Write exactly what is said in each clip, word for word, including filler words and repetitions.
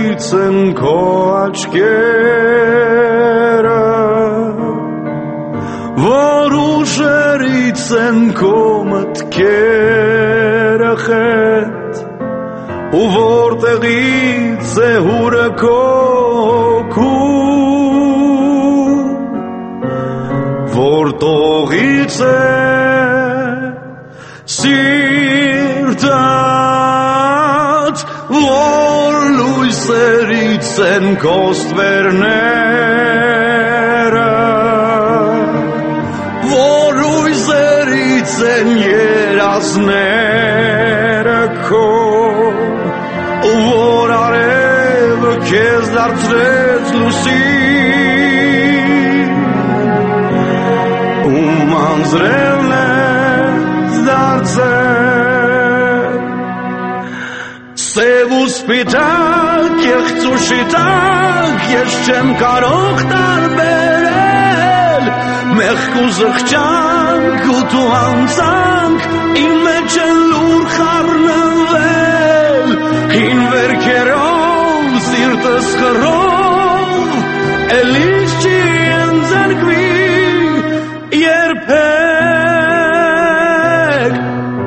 Ողորմելից են քո աչքերը, որ ուժերից են քո մտքերը խետ, ու որտեղից է հուրը քո հոգում, որ տողից է սիրտդ, որ լույսերից են քո ստվերները, որ լույսերից են երազները քո, որ արևը քեզ դարձրեց լուսին, ում անձրևն ես դարձել, սև ու սպիտակ, կեղծ ու շիտակ, ես չեմ կարող տարբերել, մեղք ու զղջանք ու դու անձանք, իմ մեջ են լուր խառնվել, հին վերքերով, սիրտս խռով, էլիս չի ընձեռքվի երբեք,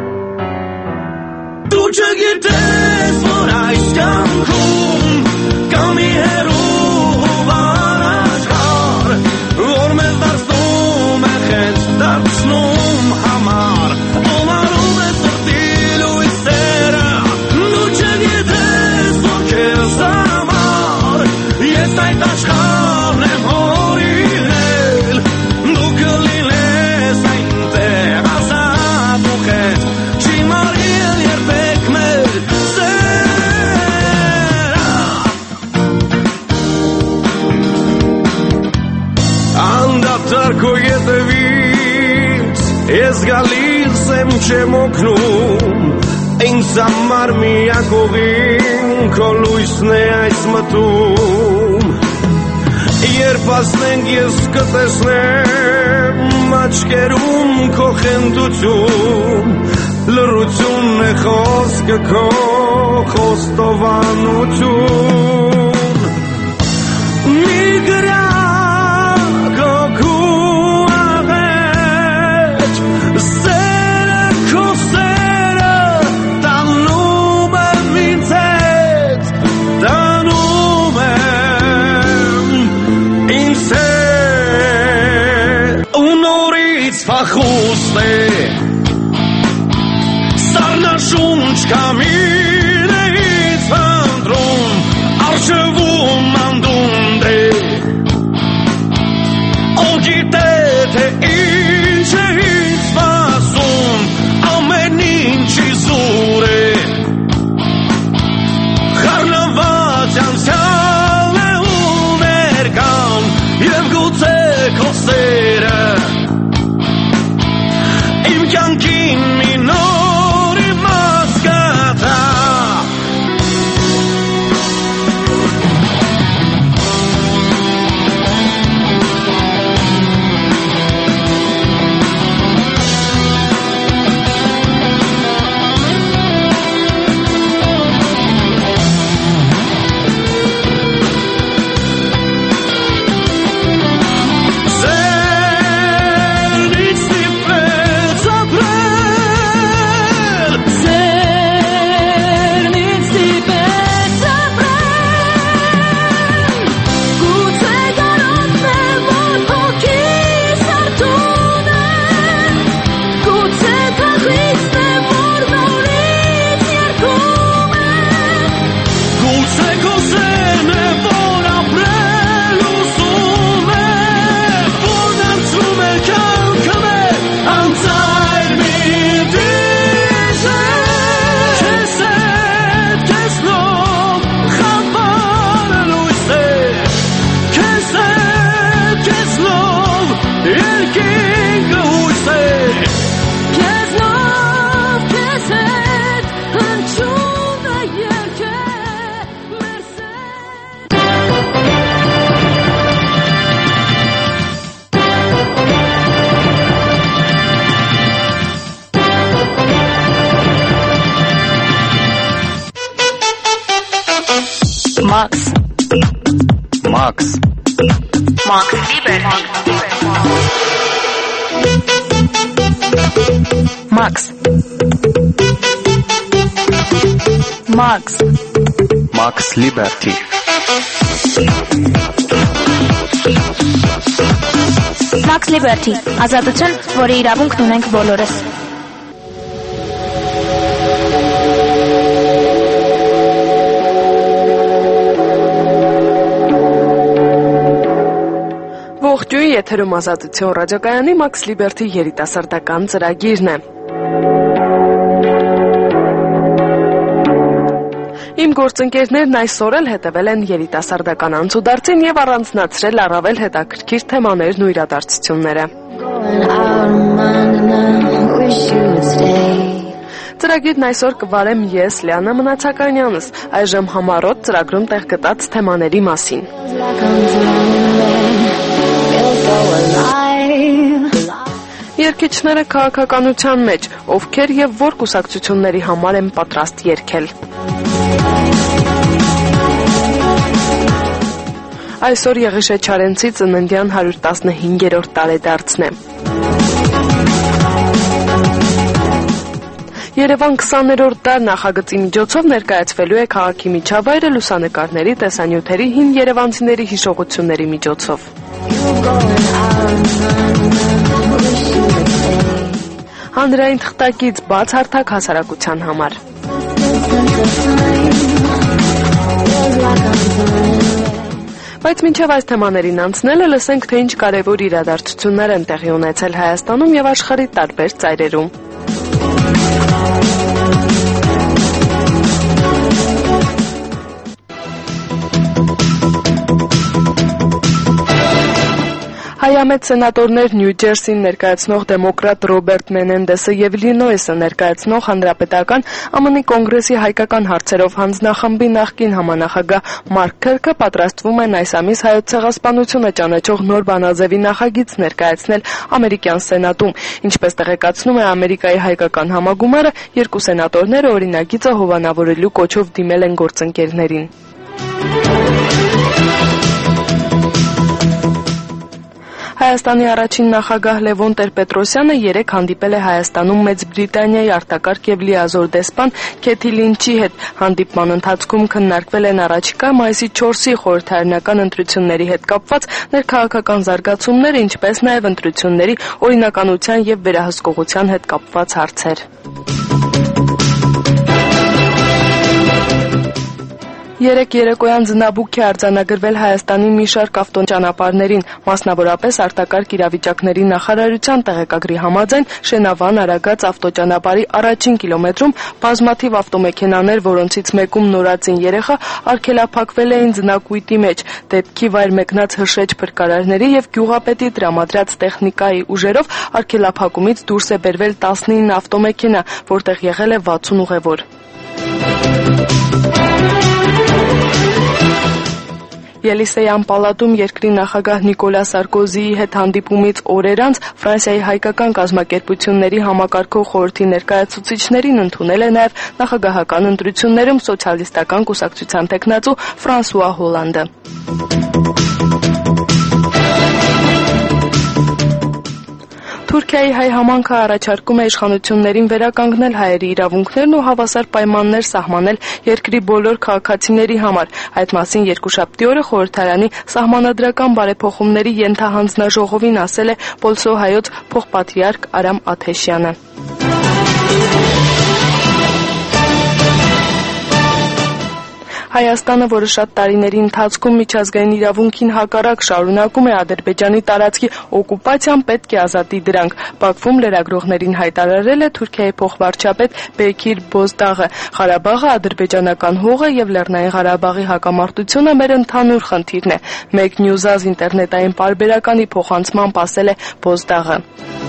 դու չգիտես, որ այս կյանքում կա մի հեռու վարաշար, որ մեզ դարձնում է խեց, դարձնում համար, ովարում է սրտի լույսերը, դու չգիտես, որ քեզ համար ես այդ աշխարհն եմ հորինել, դու կլինես այնտեղ ազատ ու խեց, չի մարել երբեք մեր սերը, անդադար քո ետևից ես գալիս եմ չեմ օգնում, ինձ համար միակ ուղին քո լույսն է այս մտում, երբ ասնենք ես կտեսնեմ աչքերում քո խնդություն, լռությունն է խոսքը քո խոստովանություն, մի գրա քո քու աղետ, սերը քո սերը տանում եմ ինձ հետ, տանում եմ ինձ հետ, ու նորից փախուստ է սառնաշունչ կամիրից հանդրում, արժևում անդունդ է, ով գիտե թե ինչ է ինձ սպասում, ամեն ինչ իզուր է, խառնված անցյալն է ու ներկան, և գուցե քո սերը իմ կյանքին մի նոր իմաստ կտա, Սերնից ստիպեց ապրել, Սերնից ստիպեց ապրել, գուցե գարոտն է, որ հոգիս արտում է, գուցե թաղիցն է, որ նորից երգում է, գուցե քո սերն է, որ ապրել ուզում է, որ դարձնում է կյանքը մեր անձայր մի դիժե, քեզ հետ, քեզ նով, խավարը լույս է, քեզ հետ, քեզ նով, երկինքը հույս է, քեզնով, քեզ հետ հնչում է երգը մեր սերը Max. Max. Max Liberty. Max. Max. Max Liberty. Max Liberty. Ազատություն, որի իրավունքն ունենք բոլորս։ Ողջույն, եթերում Ազատություն ռադիոկայանի Max Liberty երիտասարդական ծրագիրն է։ Իմ գործընկերներն այսօր էլ հետևել են երիտասարդական անցուդարձին եւ առանձնացրել առավել հետաքրքիր թեմաներն ու իրադարձությունները։ Ծրագիրն այսօր կվարեմ ես, Լիանա Մնացականյանս, այժմ համառոտ ծրագրում տեղ գտած թեմաների մասին։ Երգիչները քաղաքականության մեջ, ովքեր եւ որ կուսակցությունների համար են պատրաստ երգել։ Այսօր Եղիշե Չարենցի ծննդյան հարյուր տասնհինգերորդ տարեդարձն է։ Երևան քսաներորդ դար նախագծի միջոցով ներկայացվելու է քաղաքի միջավայրը լուսանկարների, տեսանյութերի, հին երևանցիների հիշողությունների միջոցով։ Հանրային թղթակից բաց հարթակ հասարակության համար։ Բայց մինչև այս թեմաներին անցնելը լսենք, թե ինչ կարևոր իրադարձություններ են տեղի ունեցել Հայաստանում եւ աշխարհի տարբեր ծայրերում։ Հայամետ սենատորներ Նյու Ջերսին ներկայացնող դեմոկրատ Ռոբերտ Մենենդեսը եւ Իլինոյսը ներկայացնող հանրապետական Ամն Ի կոնգրեսի հայկական հարցերով հանձնախմբի նախկին համանախագահ Մարկ Քերքը պատրաստվում են այս ամիս հայոց ցեղասպանությունը ճանաչող նոր բանաձևի նախագիծ ներկայացնել ամերիկյան սենատում։ Ինչպես տեղեկացնում է Ամերիկայի հայկական համագումարը, երկու սենատորները օրինագիծը հովանավորելու կոչով դիմել են գործընկերներին։ Հայաստանի առաջին նախագահ Լևոն Տեր-Պետրոսյանը երեկ հանդիպել է Հայաստանում Մեծ Բրիտանիայի արտակարգ եւ լիազոր դեսպան Քեթի Լինչի հետ։ Հանդիպման ընթացքում քննարկվել են առաջիկա մայիսի չորսի խորհրդարանական ընտրությունների հետ կապված ներքաղաքական զարգացումները, ինչպես նաեւ ընտրությունների օրինականության եւ վերահսկողության հետ կապված հարցեր։ Երեկ երեկոյան ձնաբուք է արձանագրվել Հայաստանի մի շարք ավտոճանապարհներին, մասնավորապես արտակարգ իրավիճակների նախարարության տեղեկագրի համաձայն Շենավան Արագած ավտոճանապարհի առաջին կիլոմետրում բազմաթիվ ավտոմեքենաներ, որոնցից մեկում նորածին երեխա, արգելափակվել էին ձնակույտի մեջ, դեպքի վայր մեկնած հրշեջ փրկարարների եւ գյուղապետի տրամադրած տեխնիկայի ուժերով արգելափակումից դուրս է բերվել տասնինը ավտոմեքենա, որտեղ եղել է վաթսուն ուղևոր։ Ելիսեյան պալատում երկրի նախագահ Նիկոլա Սարկոզիի հետ հանդիպումից օրեր անց Ֆրանսիայի հայկական կազմակերպությունների համակարգող խորհրդի ներկայացուցիչներին ընդունել է նաև նախագահական ընտրություններում սոցիալիստական կուսակցության տեխնացու Ֆրանսուଆ Հոլանդը։ Թուրքիայի հայ համանքը առաջարկում է իշխանություններին վերականգնել հայերի իրավունքներն ու հավասար պայմաններ սահմանել երկրի բոլոր քաղաքացիների համար։ Այդ մասին երկուշաբթի օրը խորհրդարանի սահմանադրական բարեփոխումների ենթահանձնաժողովին ասել է Պոլսո հայոց փոխպատրիարք Արամ Աթեշյանը։ Հայաստանը, որը շատ տարիների ընթացքում միջազգային իրավունքին հակառակ շարունակում է Ադրբեջանի տարածքի օկուպացիան, պետք է ազատի դրանք։ Բաքվում լրագրողներին հայտարարել է Թուրքիայի փոխվարչապետ Բեկիր Բոզդաղը։ Ղարաբաղը ադրբեջանական հող է եւ Լեռնային Ղարաբաղի հակամարտությունը մեր ընդհանուր խնդիրն է։ Մեկ Նյուզազ ինտերնետային պարբերականի փոխանցմամբ ասել է Բոզդաղը։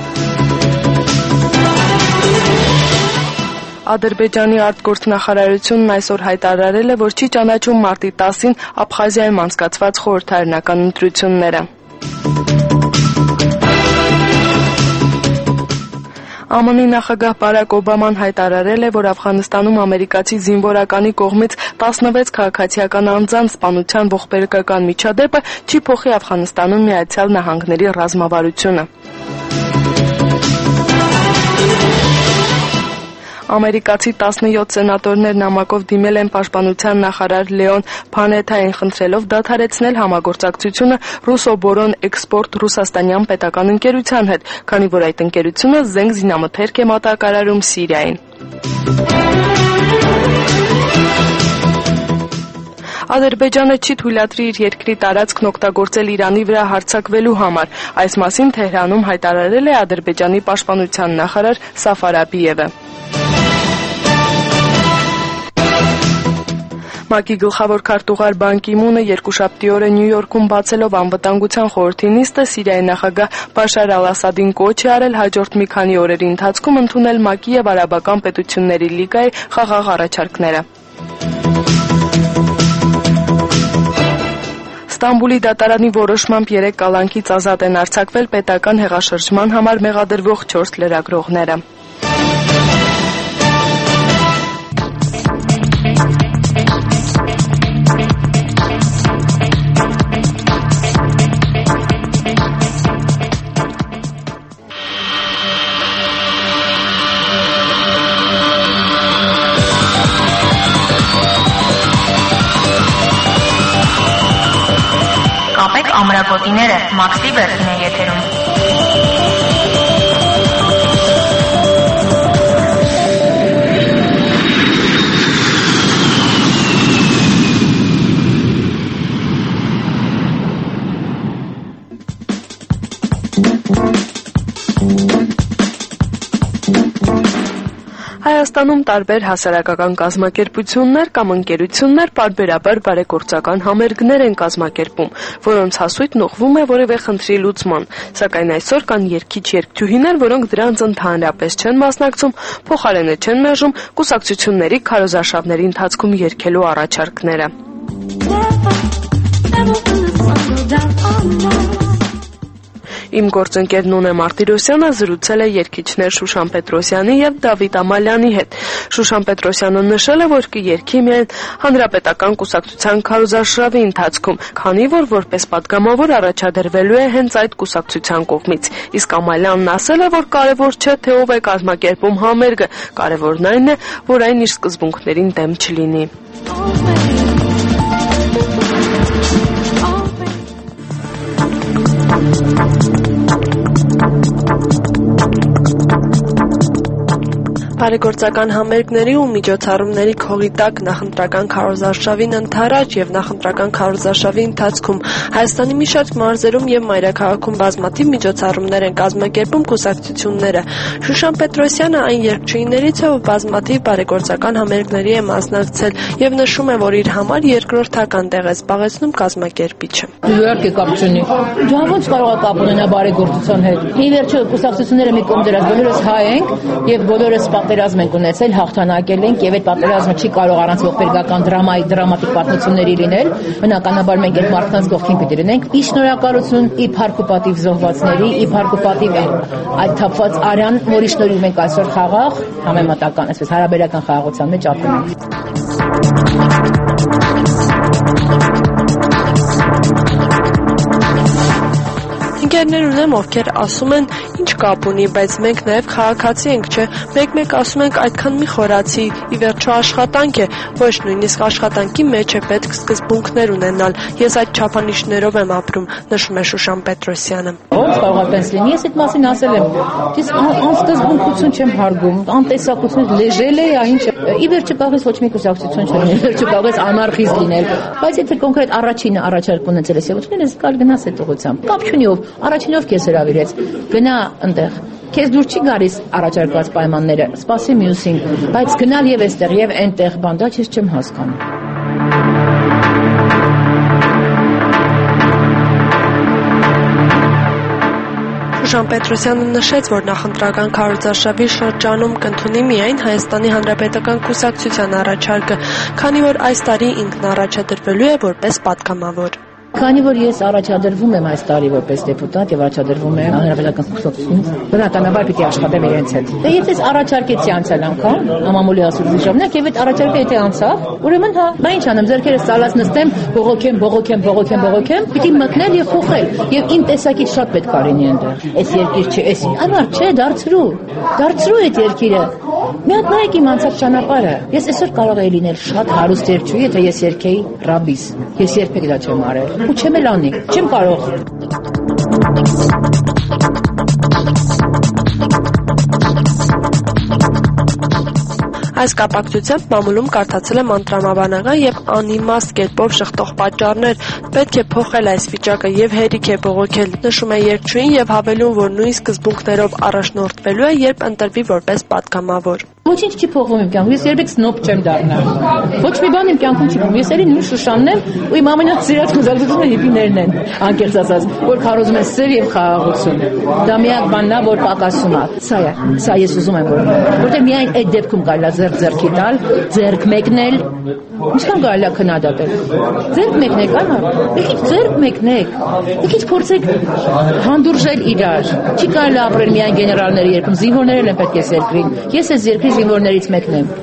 Ադրբեջանի արտգործնախարարությունն այսօր հայտարարել է, որ չի ճանաչում մարտի տասին Աբխազիայում անցկացված խորհրդարանական ընտրությունները։ Է Մը Նի նախագահ Բարակ Օբաման հայտարարել է, որ Աֆղանստանում ամերիկացի զինվորականի կողմից տասնվեց քաղաքացիական անձանց սպանության ողբերգական միջադեպը չի փոխի Աֆղանստանում Միացյալ Նահանգների ռազմավարությունը։ Ամերիկացի տասնյոթ սենատորներ նամակով դիմել են պաշտպանության նախարար Լեոն Փանեթային, խնդրելով դադարեցնել համագործակցությունը Ռուսոբորոն Էքսպորտ ռուսաստանյան պետական ընկերության հետ, քանի որ այդ ընկերությունը զենք զինամթերք է մատակարարում Սիրիային։ Ադրբեջանը չի թույլատրի իր երկրի տարածքն օգտագործել Իրանի վրա հարձակվելու համար։ Այս մասին Թեհրանում հայտարարել է Ադրբեջանի պաշտպանության նախարար Սաֆար Աբիևը։ ՄԱԿ-ի գլխավոր քարտուղար Բան Կի Մունը երկուշաբթի օրը Նյու Յորքում բացելով անվտանգության խորհրդի նիստը Սիրիայի նախագահ Բաշար Ալ-Ասադին կոչ է արել հաջորդ մի քանի օրերի ընթացքում ընդունել ՄԱԿ-ի եւ Արաբական պետությունների լիգայի խաղաղ առաջարկները։ Ստամբուլի դատարանի որոշմամբ երեք կալանքից ազատ են արձակվել պետական հեղաշրջման համար մեղադրվող չորս լրագրողները։ Կապեք ամրակոտիները, Մաքս Լիբերտին է եթերում։ Հայաստանում տարբեր հասարակական կազմակերպություններ կամ ընկերություններ պարբերաբար բարեգործական համերգներ են կազմակերպում, որոնց հասույթն ուղղվում է որևէ խնդրի լուծման, սակայն այսօր կան երգիչ-երգչուհիներ, որոնք դրանց ընդհանրապես չեն մասնակցում, փոխարենը չեն մերժում կուսակցությունների քարոզարշավների ընթացքում երգելու առաջարկները։ Իմ գործընկեր Նոնե Մարտիրոսյանը զրուցել է երգիչներ Շուշան Պետրոսյանի եւ Դավիթ Ամալյանի հետ։ Շուշան Պետրոսյանը նշել է, որ կերգի միայն հանրապետական կուսակցության քարոզարշավի ընթացքում, քանի որ որպես պատգամավոր առաջադրվելու է հենց այդ կուսակցության կողմից։ Իսկ Ամալյանն ասել է, որ կարևոր չէ, թե ով է կազմակերպում համերգը, կարևորն այն է, որ այն իր սկզբունքներին դեմ չլինի։ Բարեգործական համերգների ու միջոցառումների քողի տակ նախընտրական քարոզարշավին ընդառաջ եւ նախընտրական քարոզարշավի ընթացքում Հայաստանի մի շարք մարզերում եւ մայրաքաղաքում բազմաթիվ միջոցառումներ են կազմակերպում կուսակցությունները։ Շուշան Պետրոսյանը այն երգչուհիներից է, ով բազմաթիվ բարեգործական համերգների է մասնակցել եւ նշում է, որ իր համար երկրորդական տեղ է զբաղեցնում կազմակերպիչը։ Իհարկե կապ չունի։ Դա ոնց կարող է կապ ունենա բարեգործության հետ։ Ի վերջո կուսակցությունները մի կողմ դրած բոլորս հայ ենք եւ բոլորս պատերազմ ենք ունեցել, հաղթանակել ենք եւ այդ պատերազմը չի կարող առանց ողբերգական դրամայի դրամատիկ պատմությունների լինել։ Բնականաբար մենք այդ մարդկանց կողքին պիտի լինենք։ Ի շնորհակալություն ի փառք ու պատիվ զոհվածների, ի փառք ու պատիվ այդ թափված արյան, որի շնորհիվ մենք այսօր խաղաղ, համեմատական, այսպես հարաբերական խաղաղության մեջ ապրում ենք։ Ընկերներ ունեմ, ովքեր ասում են, ինչ կապ ունի, բայց մենք նաև քաղաքացի ենք, չէ՞։ Մեկ-մեկ ասում ենք այդքան մի խորացի, ի վերջո աշխատանք է, ոչ նույնիսկ աշխատանքի մեջ է պետք սկզբունքներ ունենալ։ Ես այդ չափանիշներով եմ ապրում, նշում է Շուշան Պետրոսյանը։ Ոնց կարող է տես լինի, ես այդ մասին ասել եմ։ Ես անսկզբունքություն չեմ հարգում, անտեսակություն լեժել է, այն ինչ։ Ի վերջո կարող է ոչ մի կուսակցություն չլինել, ի վերջո կարող է անարխիզմ լինել, բայց եթե կոնկրետ առաջինը առաջարկ ունեցել ես, ոչ մի կալ գնաս այդ ուղղությամբ։ Կապ չունի ով, առաջինով քեզ հրավիրեց։ Գնա այնտեղ։ Քեզ դուր չի գալիս առաջարկված պայմանները, սպասի մյուսին, բայց գնալ եւ այստեղ եւ այնտեղ բան, դա ես չեմ հասկանում։ Շուշան Պետրոսյանը նշեց, որ նախընտրական քարոզարշավի շրջանում կընդունի միայն Հայաստանի Հանրապետական կուսակցության առաջարկը, քանի որ այս տարի ինքն առաջադրվելու է որպես պատգամավոր։ Քանի որ ես առաջադրվում եմ այս տարի որպես դեպուտատ եւ առաջադրվում եմ հանրապետական կուսակցությունից, բնականաբար պիտի աշխատեմ իրենց հետ։ Դե եթե առաջարկեցի անցյալ անգամ, ամամուլի ասուլի ժամանակ եւ այդ առաջարկը եթե անցավ, ուրեմն հա, բա ինչ անեմ, ձեռքերս ցալած նստեմ, բողոքեմ, բողոքեմ, բողոքեմ, բողոքեմ, պիտի մտնել եւ խոխել։ Եվ իմ տեսակից շատ պետք է լինի այնտեղ։ Այս երկիր չէ, այս համար չէ, դարձրու։ Դարձրու այդ երկիրը։ Մի հատ նայեք իմ անցած ճանապարհը։ Ես այսօր կարող էի լինել շատ հարուստ երկչուհի, եթե ես երկեի ռաբիս։ Ես երբեք դա չեմ արել։ Ու չեմ էլ անի։ Չեմ կարող։ Այս կապակցությամբ մամուլում կարդացել եմ անտրամաբանական եւ անիմաստ կերպով շղթող պատճառներ, պետք է փոխել այս վիճակը եւ հերիք է բողոքել, նշում է երգչուհին եւ հավելում, որ նույն սկզբունքներով առաջնորդվելու է, երբ ընտրվի որպես պատգամավոր։ Ոչինչ չի փոխվում իմ կյանքում, ես երբեք սնոբ չեմ դառնա։ Ոչ մի բան իմ կյանքում չի փոխվում, ես էլի նույն Շուշանն եմ, ու իմ ամենասիրած խոզարությունը հիպիներն են, անկեղծ ասած, որ քարոզում են սեր եւ խաղաղություն։ Դա միակ բանն է, որ պակասում է։ Սա է, սա ես ուզում եմ որ, որտեղ միայն այդ դեպքում կարելի է ձեռք ձեռքի տալ, ձեռք մեկնել, ինչքան կարելի է քննադատել։ Ձեռք մեկնեք, ահա, եկեք ձեռք մեկնեք, եկեք փորձեք հանդուրժել իրար։ Չի կարելի ապրել միայն գեներալների երկում, զինվորներն են պետք է երկրին։ Ես այս երկրի զինվորներից մեկն եմ։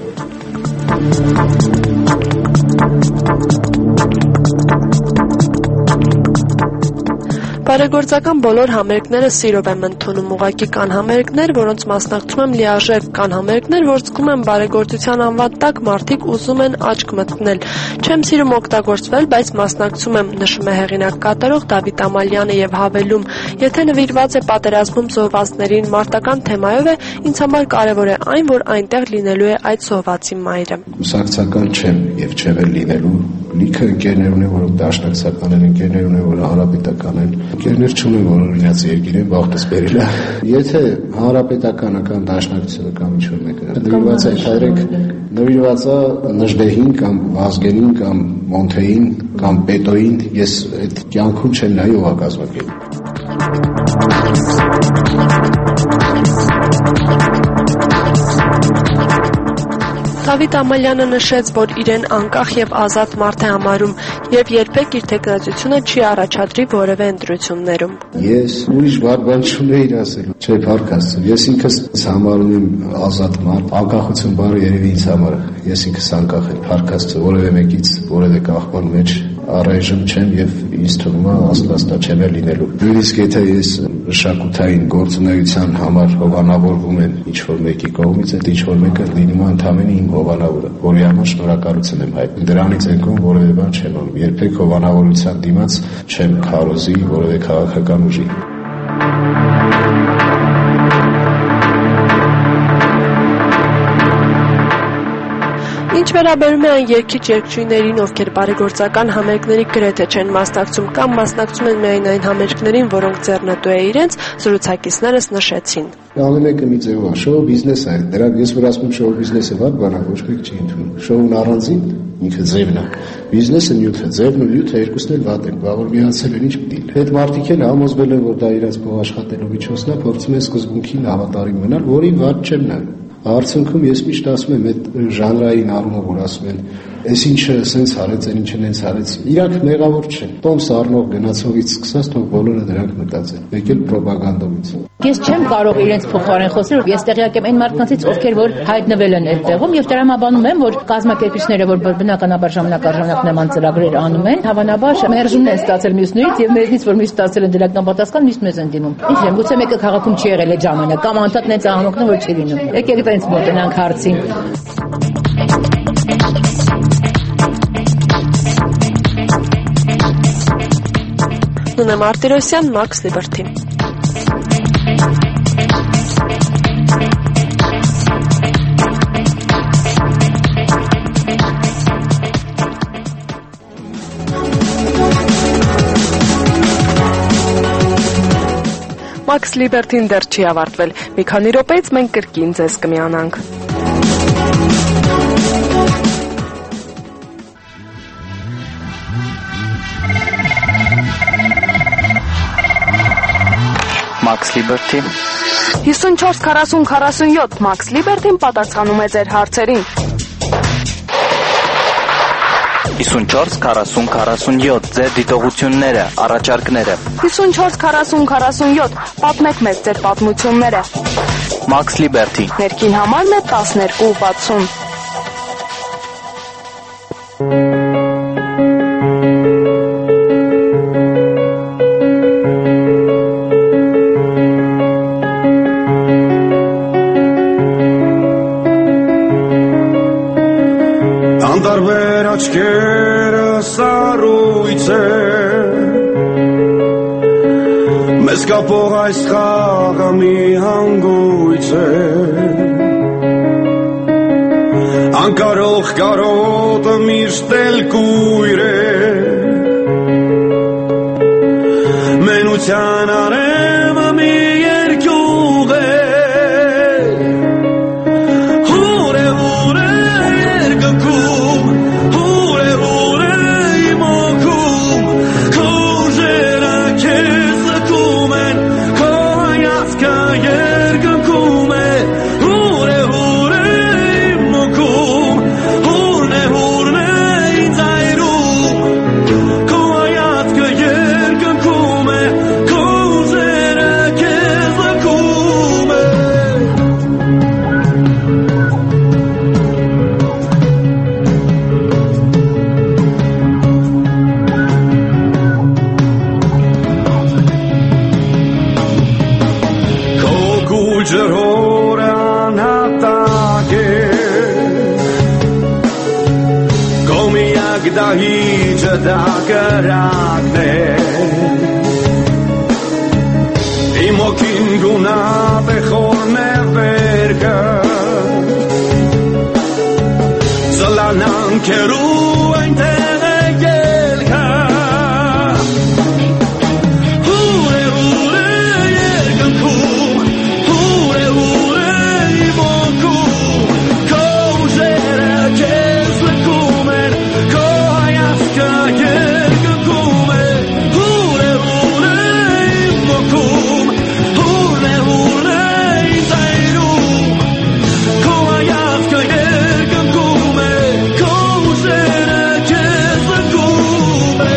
Բարեգործական բոլոր համերգները սիրով եմ ընդունում, ուղղակի կան համերգներ, որոնց մասնակցում եմ լիարժեք, կան համերգներ, որ զգում եմ բարեգործության անվան տակ մարդիկ ուզում են աչք մտնել։ Չեմ սիրում օգտագործվել, բայց մասնակցում եմ, նշում է հեղինակ կատարող Դավիթ Ամալյանը եւ հավելում, եթե նվիրված է պատերազմում զոհվածներին մարտական թեմայով է, ինձ համար կարևոր է այն, որ այնտեղ լինելու է այդ զոհվածի մայրը։ Կուսակցական չեմ եւ չեմ էլ լինելու։ Լիքը ընկերներ ունեմ, որոնք դաշնակցական են, ընկերներ ունեմ, որոնք հանրապետական են։ Ընկերներ չունեմ, որ օրինաց երկիր են, բախտս բերել է։ Եթե հանրապետականը կամ դաշնակցությունը կամ ինչ-որ մեկը նվիրված է, հայրեք նվիրված է Նժդեհին կամ Վազգենին կամ Մոնթեին կամ Պետոին, ես այդ կյանքում չեմ նայ ով է կազմակերպել։ Դավիթ Ամալյանը նշեց, որ իրեն անկախ եւ ազատ մարդ է համարում եւ երբեք իր թեկնածությունը չի առաջադրի որևէ ընտրություններում։ Ես ուրիշ բան չունեի ասելու, չէ, փառք Աստծո։ Ես ինքս համարում եմ ազատ մարդ, անկախություն բառը երևի ինձ համար է։ Ես ինքս անկախ եմ, փառք Աստծո, որևէ մեկից որևէ կախման մեջ առայժմ չեմ եւ ինձ թվում է աստվածտա չեմ էլ լինելու։ Նույնիսկ եթե ես մշակութային գործունեության համար հովանավորվում եմ ինչ-որ մեկի կողմից, այդ ինչ-որ մեկը լինում է ընդհանրապես իմ հովանավորը, որի համար շնորհակալություն եմ հայտնում։ Դրանից ենքոն որևէ բան չեմ անում։ Երբեք հովանավորության դիմաց չեմ քարոզի որևէ քաղաքական ուժի։ Ինչ վերաբերում է այն երգիչ-երգչուհիներին, ովքեր բարեգործական համերգների գրեթե չեն մասնակցում կամ մասնակցում են միայն այն համերգներին, որոնք ձեռնտու է իրենց, զրուցակիցներս նշեցին։ Ամենը մի ձևով է, շոու բիզնես է, դրա ես որ ասում եմ շոու բիզնեսը վատ բան է, ոչ մեկ չի ընդունում։ Շոուն առանձին ինքը ձևն է, բիզնեսը նյութը, ձևն ու նյութը երկուսն էլ վատ են, բա որ միացել են ինչ պիտի։ Այդ մարդիկ էլ համոզվել են, որ դա իրաց փող աշխատելու միջոցն է, փորձում են սկզբունքին հավատարիմ մնալ, որին վատ չեմ նայում։ Արդյունքում ես միշտ ասում եմ այդ ժանրային առումով, որ ասում են, այս ինչը սենց արեց, այն ինչը նենց արեց, իրանք մեղավոր չեն։ Տոմս առնող գնացողից սկսած թող բոլորը դրանք մտածեն, եկել ռոպագանդայից։ Ես չեմ կարող իրենց փոխարեն խոսել, ես տեղյակ եմ այն մարդկանցից, ովքեր որ հայտնվել են այդտեղում եւ տրամաբանում եմ, որ կազմակերպիչները, որ բնականաբար ժամանակ առ ժամանակ նման ծրագրեր անում են, հավանաբար մերժումն են ստացել մյուսներից եւ մեզնից որ մյուս ստացել են դրական պատասխան, միշտ մեզ են դիմում։ Ինչ եմ, գուցե մեկը քաղաքում չի եղել այդ ժամանակ, կամ անդադ նենց անօգնը որ չի լինում։ Եկեք տենց մոտենանք հարցին։ Նունե Մարտիրոսյան, Max Liberty։ Max Liberty-ն դեռ չի ավարտվել։ Մի քանի րոպեից մենք կրկին ձեզ կմիանանք։ Max Liberty հիսունչորս քառասուն քառասունյոթ Max Liberty-ն պատասխանում է ձեր հարցերին։ հիսունչորս քառասուն քառասունյոթ ձեր դիտողությունները, առաջարկները։ հիսունչորս քառասուն քառասունյոթ պատմեք մեզ ձեր պատմությունները։ Max Liberty։ Ներքին համարն է տասներկու վաթսուն։ Անտարբեր աչքերը սառույց է, մեզ կապող այս խաղը մի հանգույց է, անկարող կարոտը միշտ էլ կույր է, մենության արևը մի երկյուղ է, da caragne Imo kinguna pechorne verga Zalanan keru entere gelga Hure hure yergan kum Hure hure imo kum Kozera kesle kumen Kohayaska yergan kume Hure hure imo kum Hure hure zairu Kohayaska yergan kume Kozera kesle kume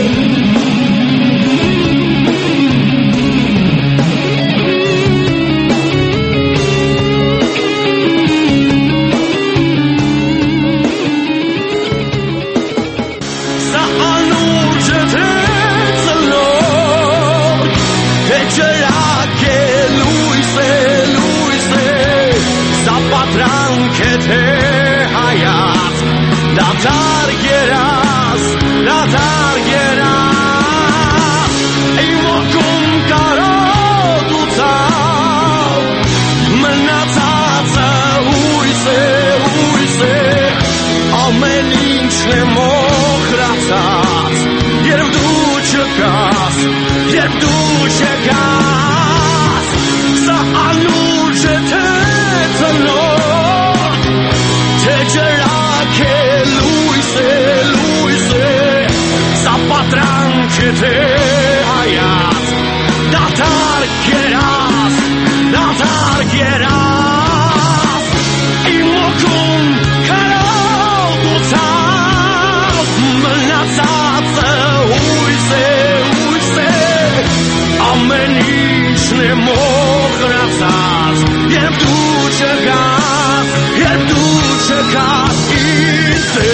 Sa anuce te zalor Te c'era che lui se, lui se Sa patran che te hayat Da targeras, da targeras Imo kum karotutal Mnatatsa ujse, ujse Ամենինչն է մոխրացած Երբ դու չկաս, երբ դու չկաս Սա անուրջը թե ծնոր Թե ջրակ է լույս է, լույս է Սա պատրանք է թե հայաց Դատարկ երաս, դատարկ երաս Իմ ոգում քարոդուցավ Մնացածը ույս է, ույս է Ամեն ինչն է մոխրացած Երբ դու չգաս, երբ դու չգաս ինձ է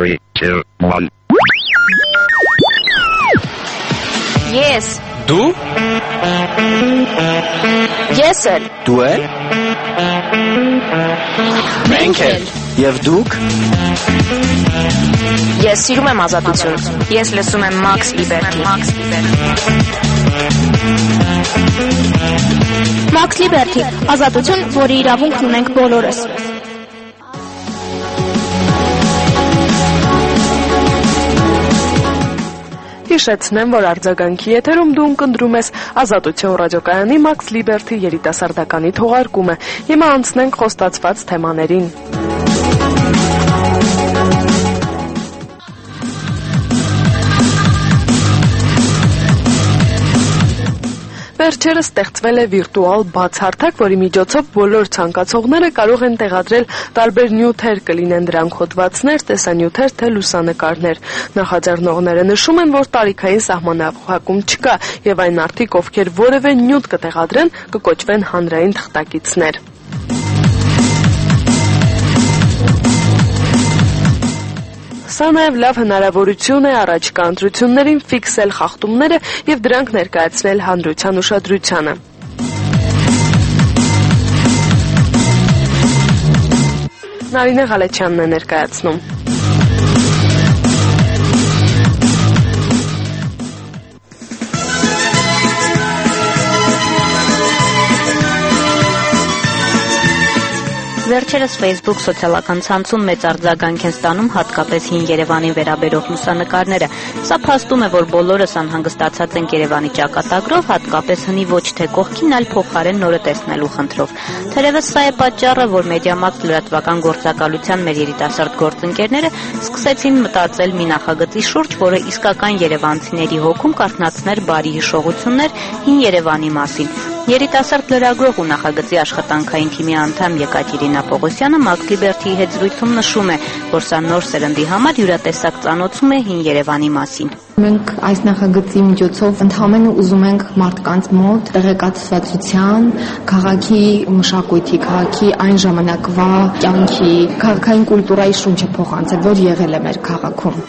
three, two, one. Ես Դու Ես էլ Դու էլ Մենք էլ Եվ դուք Ես սիրում եմ ազատություն Ես լսում եմ Max Liberty Max Liberty ազատություն, որի իրավունքն ունենք բոլորս Հիշեցնեմ, որ արձագանքի եթերում դու ընկնդրում ես Ազատություն ռադիոկայանի Max Liberty երիտասարդականի թողարկումը։ Հիմա անցնենք խոստացված թեմաներին։ Վերջերս ստեղծվել է վիրտուալ բացհարթակ, որի միջոցով բոլոր ցանկացողները կարող են տեղադրել տարբեր նյութեր, կլինեն դրանք հոդվածներ, տեսանյութեր, թե լուսանկարներ։ Նախաձեռնողները նշում են, որ տարիքային սահմանափակում չկա, եւ այն մարդիկ, ովքեր որևէ նյութ կտեղադրեն, կկոչվեն հանրային թղթակիցներ։ Սա նաև լավ հնարավորություն է առաջիկա ընտրություններին ֆիքսել խախտումները եւ դրանք ներկայացնել հանրության ուշադրությանը։ Նարինե Ղալեչյանն է ներկայացնում։ Վերջերս Facebook սոցիալական ցանցում մեծ արձագանք են ստանում հատկապես հին Երևանին վերաբերող լուսանկարները։ Սա փաստում է, որ բոլորս անհանգստացած են Երևանի ճակատագրով, հատկապես հնի ոչ թե կողքին, այլ փոխարեն նորը տեսնելու խնդրով։ Թերևս սա է պատճառը, որ Մեդիամաքս լրատվական գործակալության մեր երիտասարդ գործընկերները սկսեցին մտածել մի նախագծի շուրջ, որը իսկական երևանցիների հոգում կարդնացներ բարի հիշողություններ հին Երևանի մասին։ Երիտասարդ լրագրող ու նախագծի աշխատանքային թիմի անդամ Եկատերինա Պողոսյանը Max Liberty-ի հետ զրույցում նշում է, որ սա նոր սերնդի համար յուրատեսակ ծանոթում է հին Երևանի մասին։ Մենք այս նախագծի միջոցով ընդհանրապես ուզում ենք մարդկանց մոտ տեղեկատվության, քաղաքի մշակույթի, քաղաքի այն ժամանակվա կյանքի, քաղաքային կուլտուրայի շունչը փոխանցել, որ եղել է մեր քաղաքում։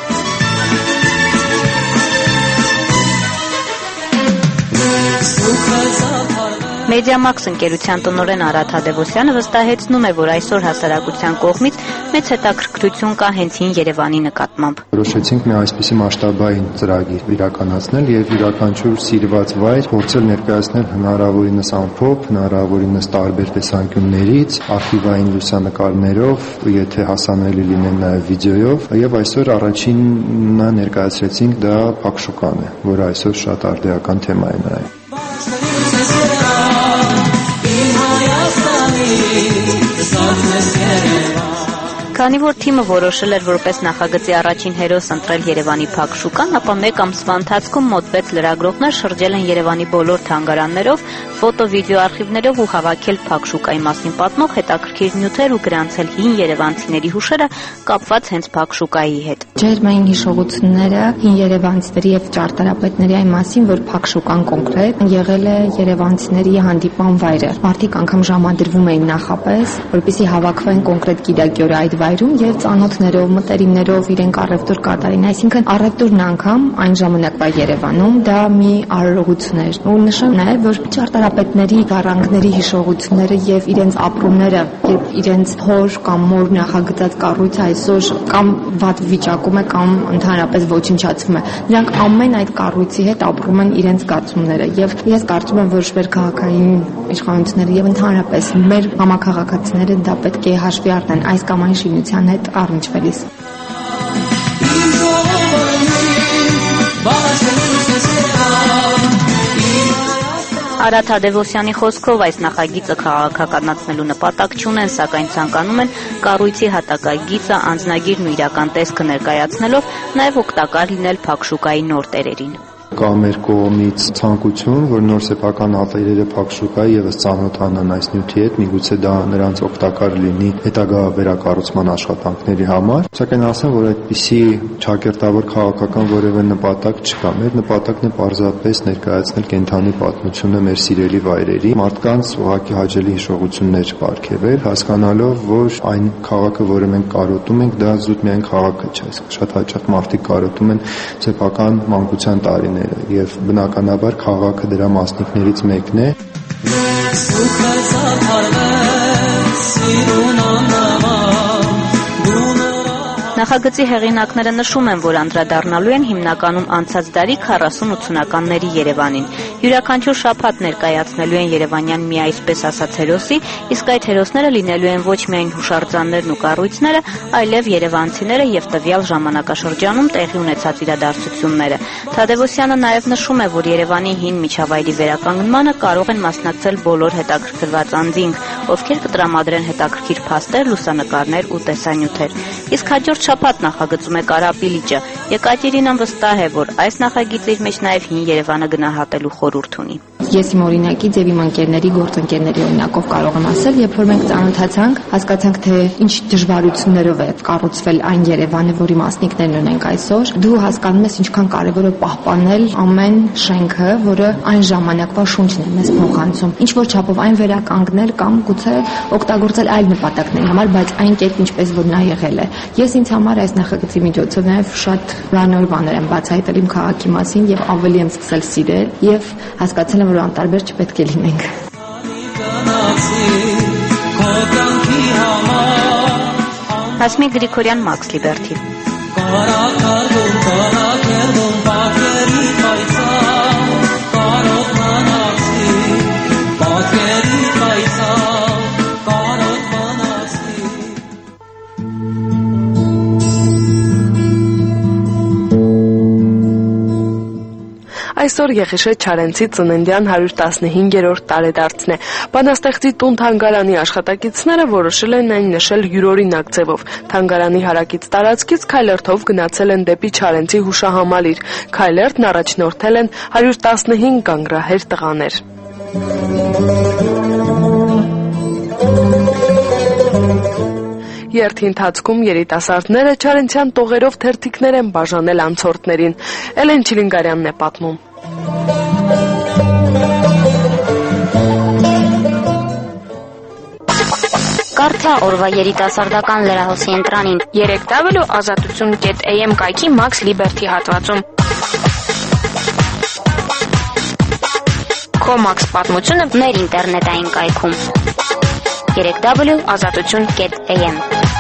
Մեդիամաքս ընկերության տնօրեն Արադ Հադևոսյանը վստահեցնում է, որ այսօր հասարակության կողմից մեծ հետաքրքրություն կա հենց հին Երևանի նկատմամբ։ Որոշեցինք մի այսպիսի մասշտաբային ծրագիր իրականացնել եւ յուրաքանչյուր սիրված վայր փորձել ներկայացնել հնարավորինս ամփոփ, հնարավորինս տարբեր տեսանկյուններից, արխիվային լուսանկարներով, եթե հասանելի լինեն նաեւ վիդեոյով, եւ այսօր առաջինը ներկայացրեցինք դա Փակշուկան է, որը այսօր շատ արդիական թեմա է նաեւ։ Քանի որ թիմը որոշել էր որպես նախագծի առաջին հերոս ընտրել Երևանի Փակշուկան, ապա մեկ ամսվա ընթացքում մոտ վեց լրագրողներ շրջել են Երևանի բոլոր թանգարաններով, ֆոտո-վիդեո արխիվներով ու հավաքել Փակշուկայի մասին պատմող հետաքրքիր նյութեր ու գրանցել հին երևանցիների հուշերը կապված հենց Փակշուկայի հետ։ Ջերմային հիշողությունները հին երևանցիների եւ ճարտարապետների այն մասին, որ Փակշուկան կոնկրետ եղել է երևանցիների հանդիպման վայրը։ Մարդիկ անգամ ժամադրվում էին նախապես, որպեսզի հավաքվեն կոնկրետ գիտակյորը այդ վայրում եւ ծանոթներով, մտերիմներով իրենք առևտուր կատարին, այսինքն առևտուրն անգամ այն ժամանակվա Երևանում դա մի արարողություն էր։ Ու նշան նաեւ, որ ճարտարապետների գառանգների հիշողությունները եւ իրենց ապրումները, երբ իրենց հոր կամ մոր նախագծած կառույցը այսօր կամ վատ վիճակում է կամ ընդհանրապես ոչնչացվում է, նրանք ամեն այդ կառույցի հետ ապրում են իրենց զգացումները եւ ես կարծում եմ, որ մեր քաղաքային իշխանությունները եւ ընդհանրապես մեր համակարգացիները դա պետք է հաշվի առնեն այս կամ այն շինության հետ առնչվելիս։ Արադ Հադևոսյանի խոսքով այս նախագիծը քաղաքականացնելու նպատակ չունեն, սակայն ցանկանում են կառույցի հատակագիծը, անձնագիրն ու իրական տեսքը ներկայացնելով նաև օգտակար լինել Փակշուկայի նոր տերերին։ Կա մեր կողմից ցանկություն, որ նոր սեփական ալտերերը փակ շուկայի եւս ծանոթանան այս նյութի հետ, միգուցե դա նրանց օգտակար լինի հետագա վերակառուցման աշխատանքների համար։ Սակայն ասեմ, որ այդպիսի ճակերտավոր քաղաքական որևէ նպատակ չկա։ Մեր նպատակն է պարզապես ներկայացնել կենդանի պատմությունը մեր սիրելի վայրերի, մարդկանց ուղղակի հաճելի հիշողություններ պարգևել, հասկանալով, որ այն քաղաքը, որը մենք կարոտում ենք, դա զուտ միայն քաղաքը չէ, շատ հաճախ մարդիկ կարոտում են սեփական մանկության տարիները, եւ բնականաբար քաղաքը դրա մասնիկներից մեկն է։ Նախագծի հեղինակները նշում են, որ անդրադառնալու են հիմնականում անցած դարի քառասուն-ութսունականների Երևանին։ Յուրաքանչյուր շաբաթ ներկայացնելու են երևանյան մի այսպես ասած հերոսի, իսկ այդ հերոսները լինելու են ոչ միայն հուշարձաններն ու կառույցները, այլև երևանցիները եւ տվյալ ժամանակաշրջանում տեղի ունեցած իրադարձությունները։ Թադևոսյանը նաեւ նշում է, որ Երևանի հին միջավայրի վերականգնմանը կարող են մասնակցել բոլոր հետաքրքրված անձինք, ովքեր կտրամադրեն հետաքրքիր փաստեր, լուսանկարներ ու տեսանյութեր։ Իսկ հաջորդ շաբաթ նախագծում է Կարապի լիճը։ Եկատերինան վստահ է, որ այս նախագիծը իր մեջ նաև հին Երևանը գնահատելու խորհուրդ ունի։ Ես իմ օրինակից եւ իմ ընկերների, գործընկերների օրինակով կարող եմ ասել, երբ որ մենք ծանոթացանք, հասկացանք, թե ինչ դժվարություններով է կառուցվել այն Երևանը, որի մասնիկներն ունենք այսօր, դու հասկանում ես ինչքան կարևոր է պահպանել ամեն շենքը, որը այն ժամանակվա շունչն է մեզ փոխանցում։ Ինչ որ չափով այն վերականգնել կամ գուցե օգտագործել այլ նպատակների համար, բայց այն կերպ ինչպես որ նա եղել է։ Ես ինձ համար այս նախագծի միջոցով նաև շատ բանոր բաներ եմ բացահայտել իմ քաղաքի մասին եւ ավելի եմ սկսել սիրել եւ հասկացել եմ, որ անտարբեր չպետք է լինենք։ Հասմիկ Գրիգորյան, Մաքս Լիբերթի։ Այսօր Եղիշե Չարենցի ծննդյան հարյուր տասնհինգերորդ տարեդարձն է։ Բանաստեղծի տուն թանգարանի աշխատակիցները որոշել են այն նշել յուրօրինակ ձևով։ Թանգարանի հարակից տարածքից քայլերթով գնացել են դեպի Չարենցի հուշահամալիր։ Քայլերթն առաջնորդել են հարյուր տասնհինգ գանգրահեր տղաներ։ Երթի ընթացքում երիտասարդները Չարենցյան տողերով թերթիկներ են բաժանել անցորդներին։ Էլեն Չիլինգարյանն է պատմում։ Կարդա օրվա երիտասարդական լրահոսի ընտրանին երեք w ազատություն կետ a m կայքի Մաքս Լիբերթի հատվածում։ Քո Մաքս պատմությունը մեր ինտերնետային կայքում երեք w ազատություն կետ a m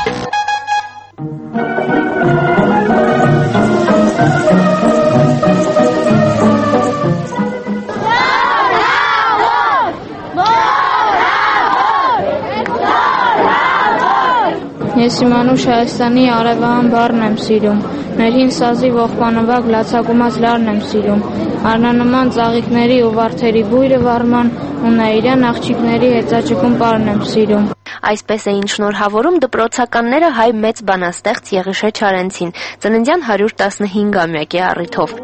Ես իմանուշ Հայաստանի արևահան բառն եմ սիրում, ներհին սազի ողբանվակ լացակումած լարն եմ սիրում, արնանման ծաղիկների ու վարդերի բույրը վարման ու նայիրյան աղջիկների հեծաճկում պարն եմ սիրում։ Այսպես էին շնորհավորում դպրոցականները հայ մեծ բանաստեղծ Եղիշե Չարենցին, ծննդյան հարյուր տասնհինգամյակի առիթով։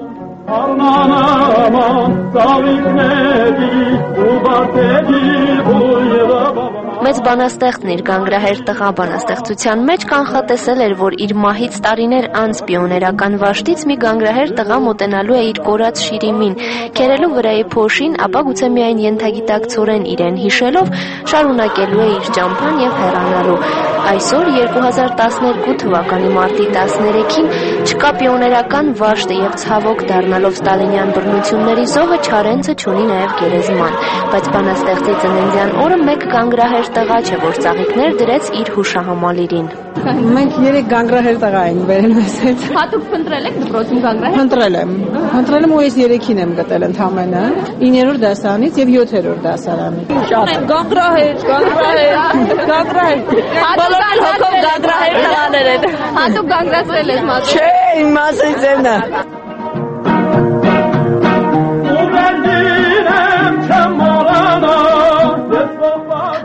Մեծ բանաստեղծն իր գանգրահեր տղա բանաստեղծության մեջ կանխատեսել էր, որ իր մահից տարիներ անց պիոներական վաշտից մի գանգրահեր տղա մոտենալու է իր կորած շիրիմին, քերելու վրայի փոշին, ապա գուցե միայն ենթագիտակցորեն իրեն հիշելով շարունակելու է իր ճամփան եւ հեռանալու։ Այսօր երկու հազար տասներկու թվականի մարտի տասներեքին չկա պիոներական վաշտը եւ ցավոք դառնալով ստալինյան բռնությունների զոհը Չարենցը չունի նաեւ գերեզման, բայց բանաստեղծի ծննդյան օրը մեկ գանգրահեր տղա չէ, որ ծաղիկներ դրեց իր հուշահամալիրին։ Մենք երեք գանգրահեր տղա ենք բերել մեզ հետ։ Հատուկ փնտրել եք դպրոցում գանգրահեր։ Փնտրել եմ։ Փնտրել եմ ու ես երեքին եմ գտել ընդամենը, իններորդ դասարանից եւ յոթերորդ դասարանից։ Շատ գանգրահեր, գանգրահեր, գանգրահեր։ Բոլորն հոգով գանգրահեր տղաներ են։ Հատուկ գանգրացրել ես մասը։ Չէ, իմ մասը ձենն է։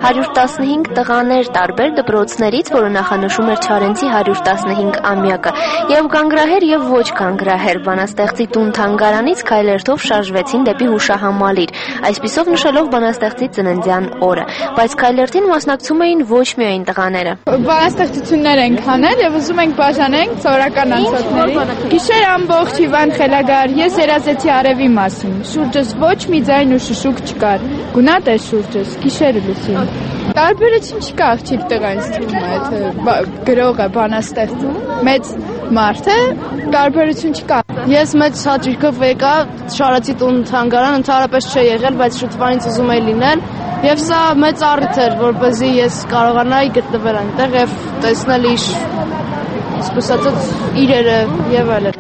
հարյուր տասնհինգ տղաներ տարբեր դպրոցներից, որը նախանշում էր Չարենցի հարյուր տասնհինգ ամյակը, եւ գանգրահեր եւ ոչ գանգրահեր բանաստեղծի տուն-թանգարանից քայլերթով շարժվեցին դեպի հուշահամալիր, այսպիսով նշելով բանաստեղծի ծննդյան օրը, բայց քայլերթին մասնակցում էին ոչ միայն տղաները։ Բանաստեղծություններ ենք հանել եւ ուզում ենք բաժանենք սովորական անցորդների։ Գիշեր ամբողջ Իվան Խելագար, ես երազեցի արևի մասին, շուրջս ոչ մի ձայն ու շշուկ չկար, գունատ է շուրջս, գիշերը լուսին։ Տարբերություն չկա աղջիկ տղայից թվում է, թե գրող է, բանաստեղծ, մեծ մարդ է, տարբերություն չկա։ Ես մեծ հաճույքով եկա Շարացի տուն-թանգարան, ընդհանրապես չէ եղել, բայց շուտվանից ուզում էի լինել, եւ սա մեծ առիթ էր, որպեսզի ես կարողանայի գտնվել այնտեղ եւ տեսնել իր, այսպես ասած, իրերը եւ այլն։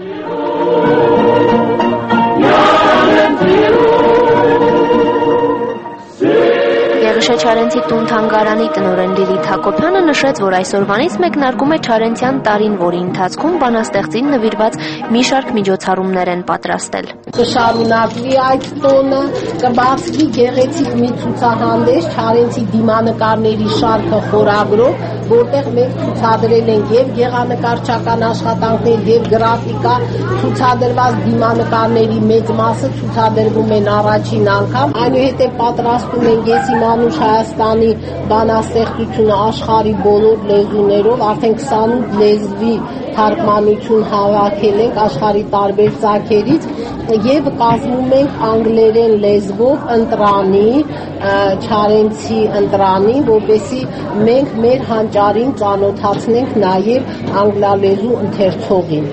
Գեղիշե Չարենցի տուն-թանգարանի տնօրեն Լիլիթ Հակոբյանը նշեց, որ այսօրվանից մեկնարկում է Չարենցյան տարին, որի ընթացքում բանաստեղծին նվիրված մի շարք միջոցառումներ են պատրաստել։ Կշարունակվի այդ տոնը, կբացվի գեղեցիկ մի ցուցահանդես Չարենցի դիմանկարների շարքը խորագրով, որտեղ մենք ցուցադրել ենք եւ գեղանկարչական աշխատանքներ եւ գրաֆիկա, ցուցադրված դիմանկարների մեծ մասը ցուցադրվում են առաջին անգամ, այնուհետեւ պատրաստում ենք ես Իմանուշ Հայաստանի բանաստեղծությունը աշխարհի բոլոր լեզուներով, արդեն քսանութ լեզվի թարգմանություն հավաքել ենք աշխարհի տարբեր ծագերից եւ կազմում ենք անգլերեն լեզվով ընտրանի, Չարենցի ընտրանի, որպեսզի մենք մեր հանճարին ծանոթացնենք նաեւ անգլալեզու ընթերցողին։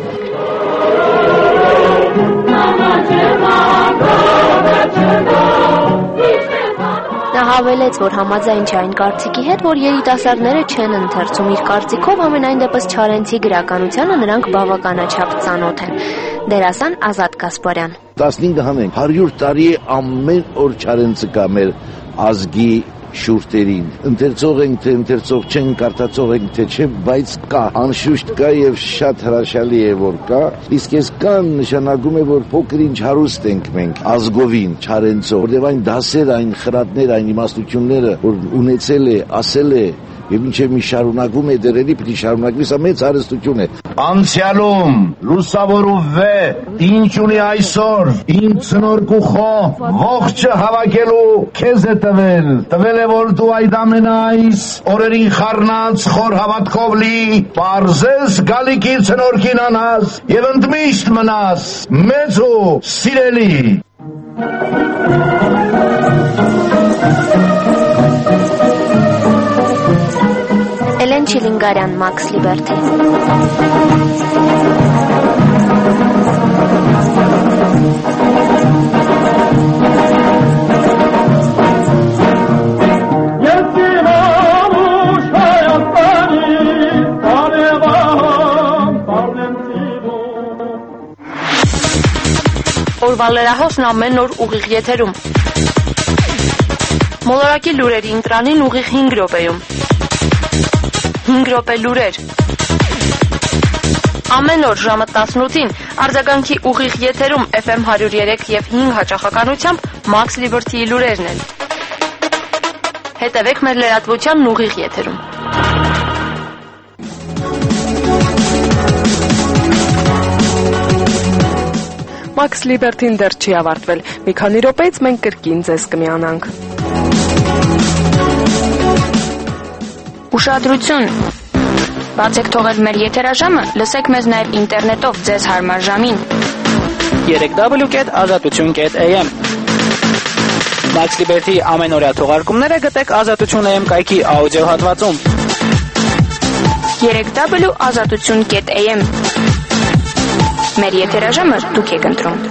Նա հավելեց, որ համաձայն չէ այն կարծիքի հետ, որ երիտասարդները չեն ընթերցում, իր կարծիքով ամենայն դեպս Չարենցի գրականությանը նրանք բավականաչափ ծանոթ են։ Դերասան Ազատ Գասպարյան։ տասնհինգ հանենք, հարյուր տարի ամեն օր Չարենցը կա մեր ազգի շուրթերին։ Ընթերցող ենք, թե ընթերցող չենք, կարդացող ենք, թե չէ, բայց կա, անշուշտ կա եւ շատ հրաշալի է, որ կա։ Իսկ այս կան նշանակում է, որ փոքր ինչ հարուստ ենք մենք ազգովին Չարենցով, որտեղ այն դասեր, այն խրատներ, այն իմաստությունները, որ ունեցել է, ասել է, եւ ինչեւ մի շարունակվում է դերելի, պիտի շարունակվի, սա մեծ հարստություն է։ Անցյալում լուսավոր ու վե, ինչ ունի այսօր, ինչ ցնորք ու խո, ողջը հավաքելու քեզ է տվել, տվել է, որ դու այդ ամենայս օրերին խառնած խոր հավատքով լի, պարզես գալիքի ցնորքին անաս եւ ընդմիշտ մնաս մեծ ու սիրելի։ Էլեն Չիլինգարյան, Մաքս Լիբերթի։ Օրվա լրահոսն ամեն օր ուղիղ եթերում։ Մոլորակի լուրերի ընտրանին ուղիղ հինգ րոպեում։ հինգ րոպե լուրեր։ Ամեն օր ժամը տասնութին արձագանքի ուղիղ եթերում Էֆ Էմ հարյուր երեք եւ հինգ հաճախականությամբ Մաքս Լիբերթիի լուրերն են։ Հետևեք մեր լրատվությանն ուղիղ եթերում։ Մաքս Լիբերթին դեռ չի ավարտվել։ Մի քանի րոպեից մենք կրկին ձեզ կմիանանք։ Ուշադրություն։ Բաց եք թողել մեր եթերաժամը, լսեք մեզ նաև ինտերնետով ձեզ հարմար ժամին։ երեք դաբլյու կետ ազատություն կետ էյ էմ Մաքս Լիբերթի ամենօրյա թողարկումները գտեք ազատություն էյ էմ կայքի աուդիո հատվածում։ երեք դաբլյու ազատություն կետ էյ էմ Մեր եթերաժամը դուք եք ընտրում։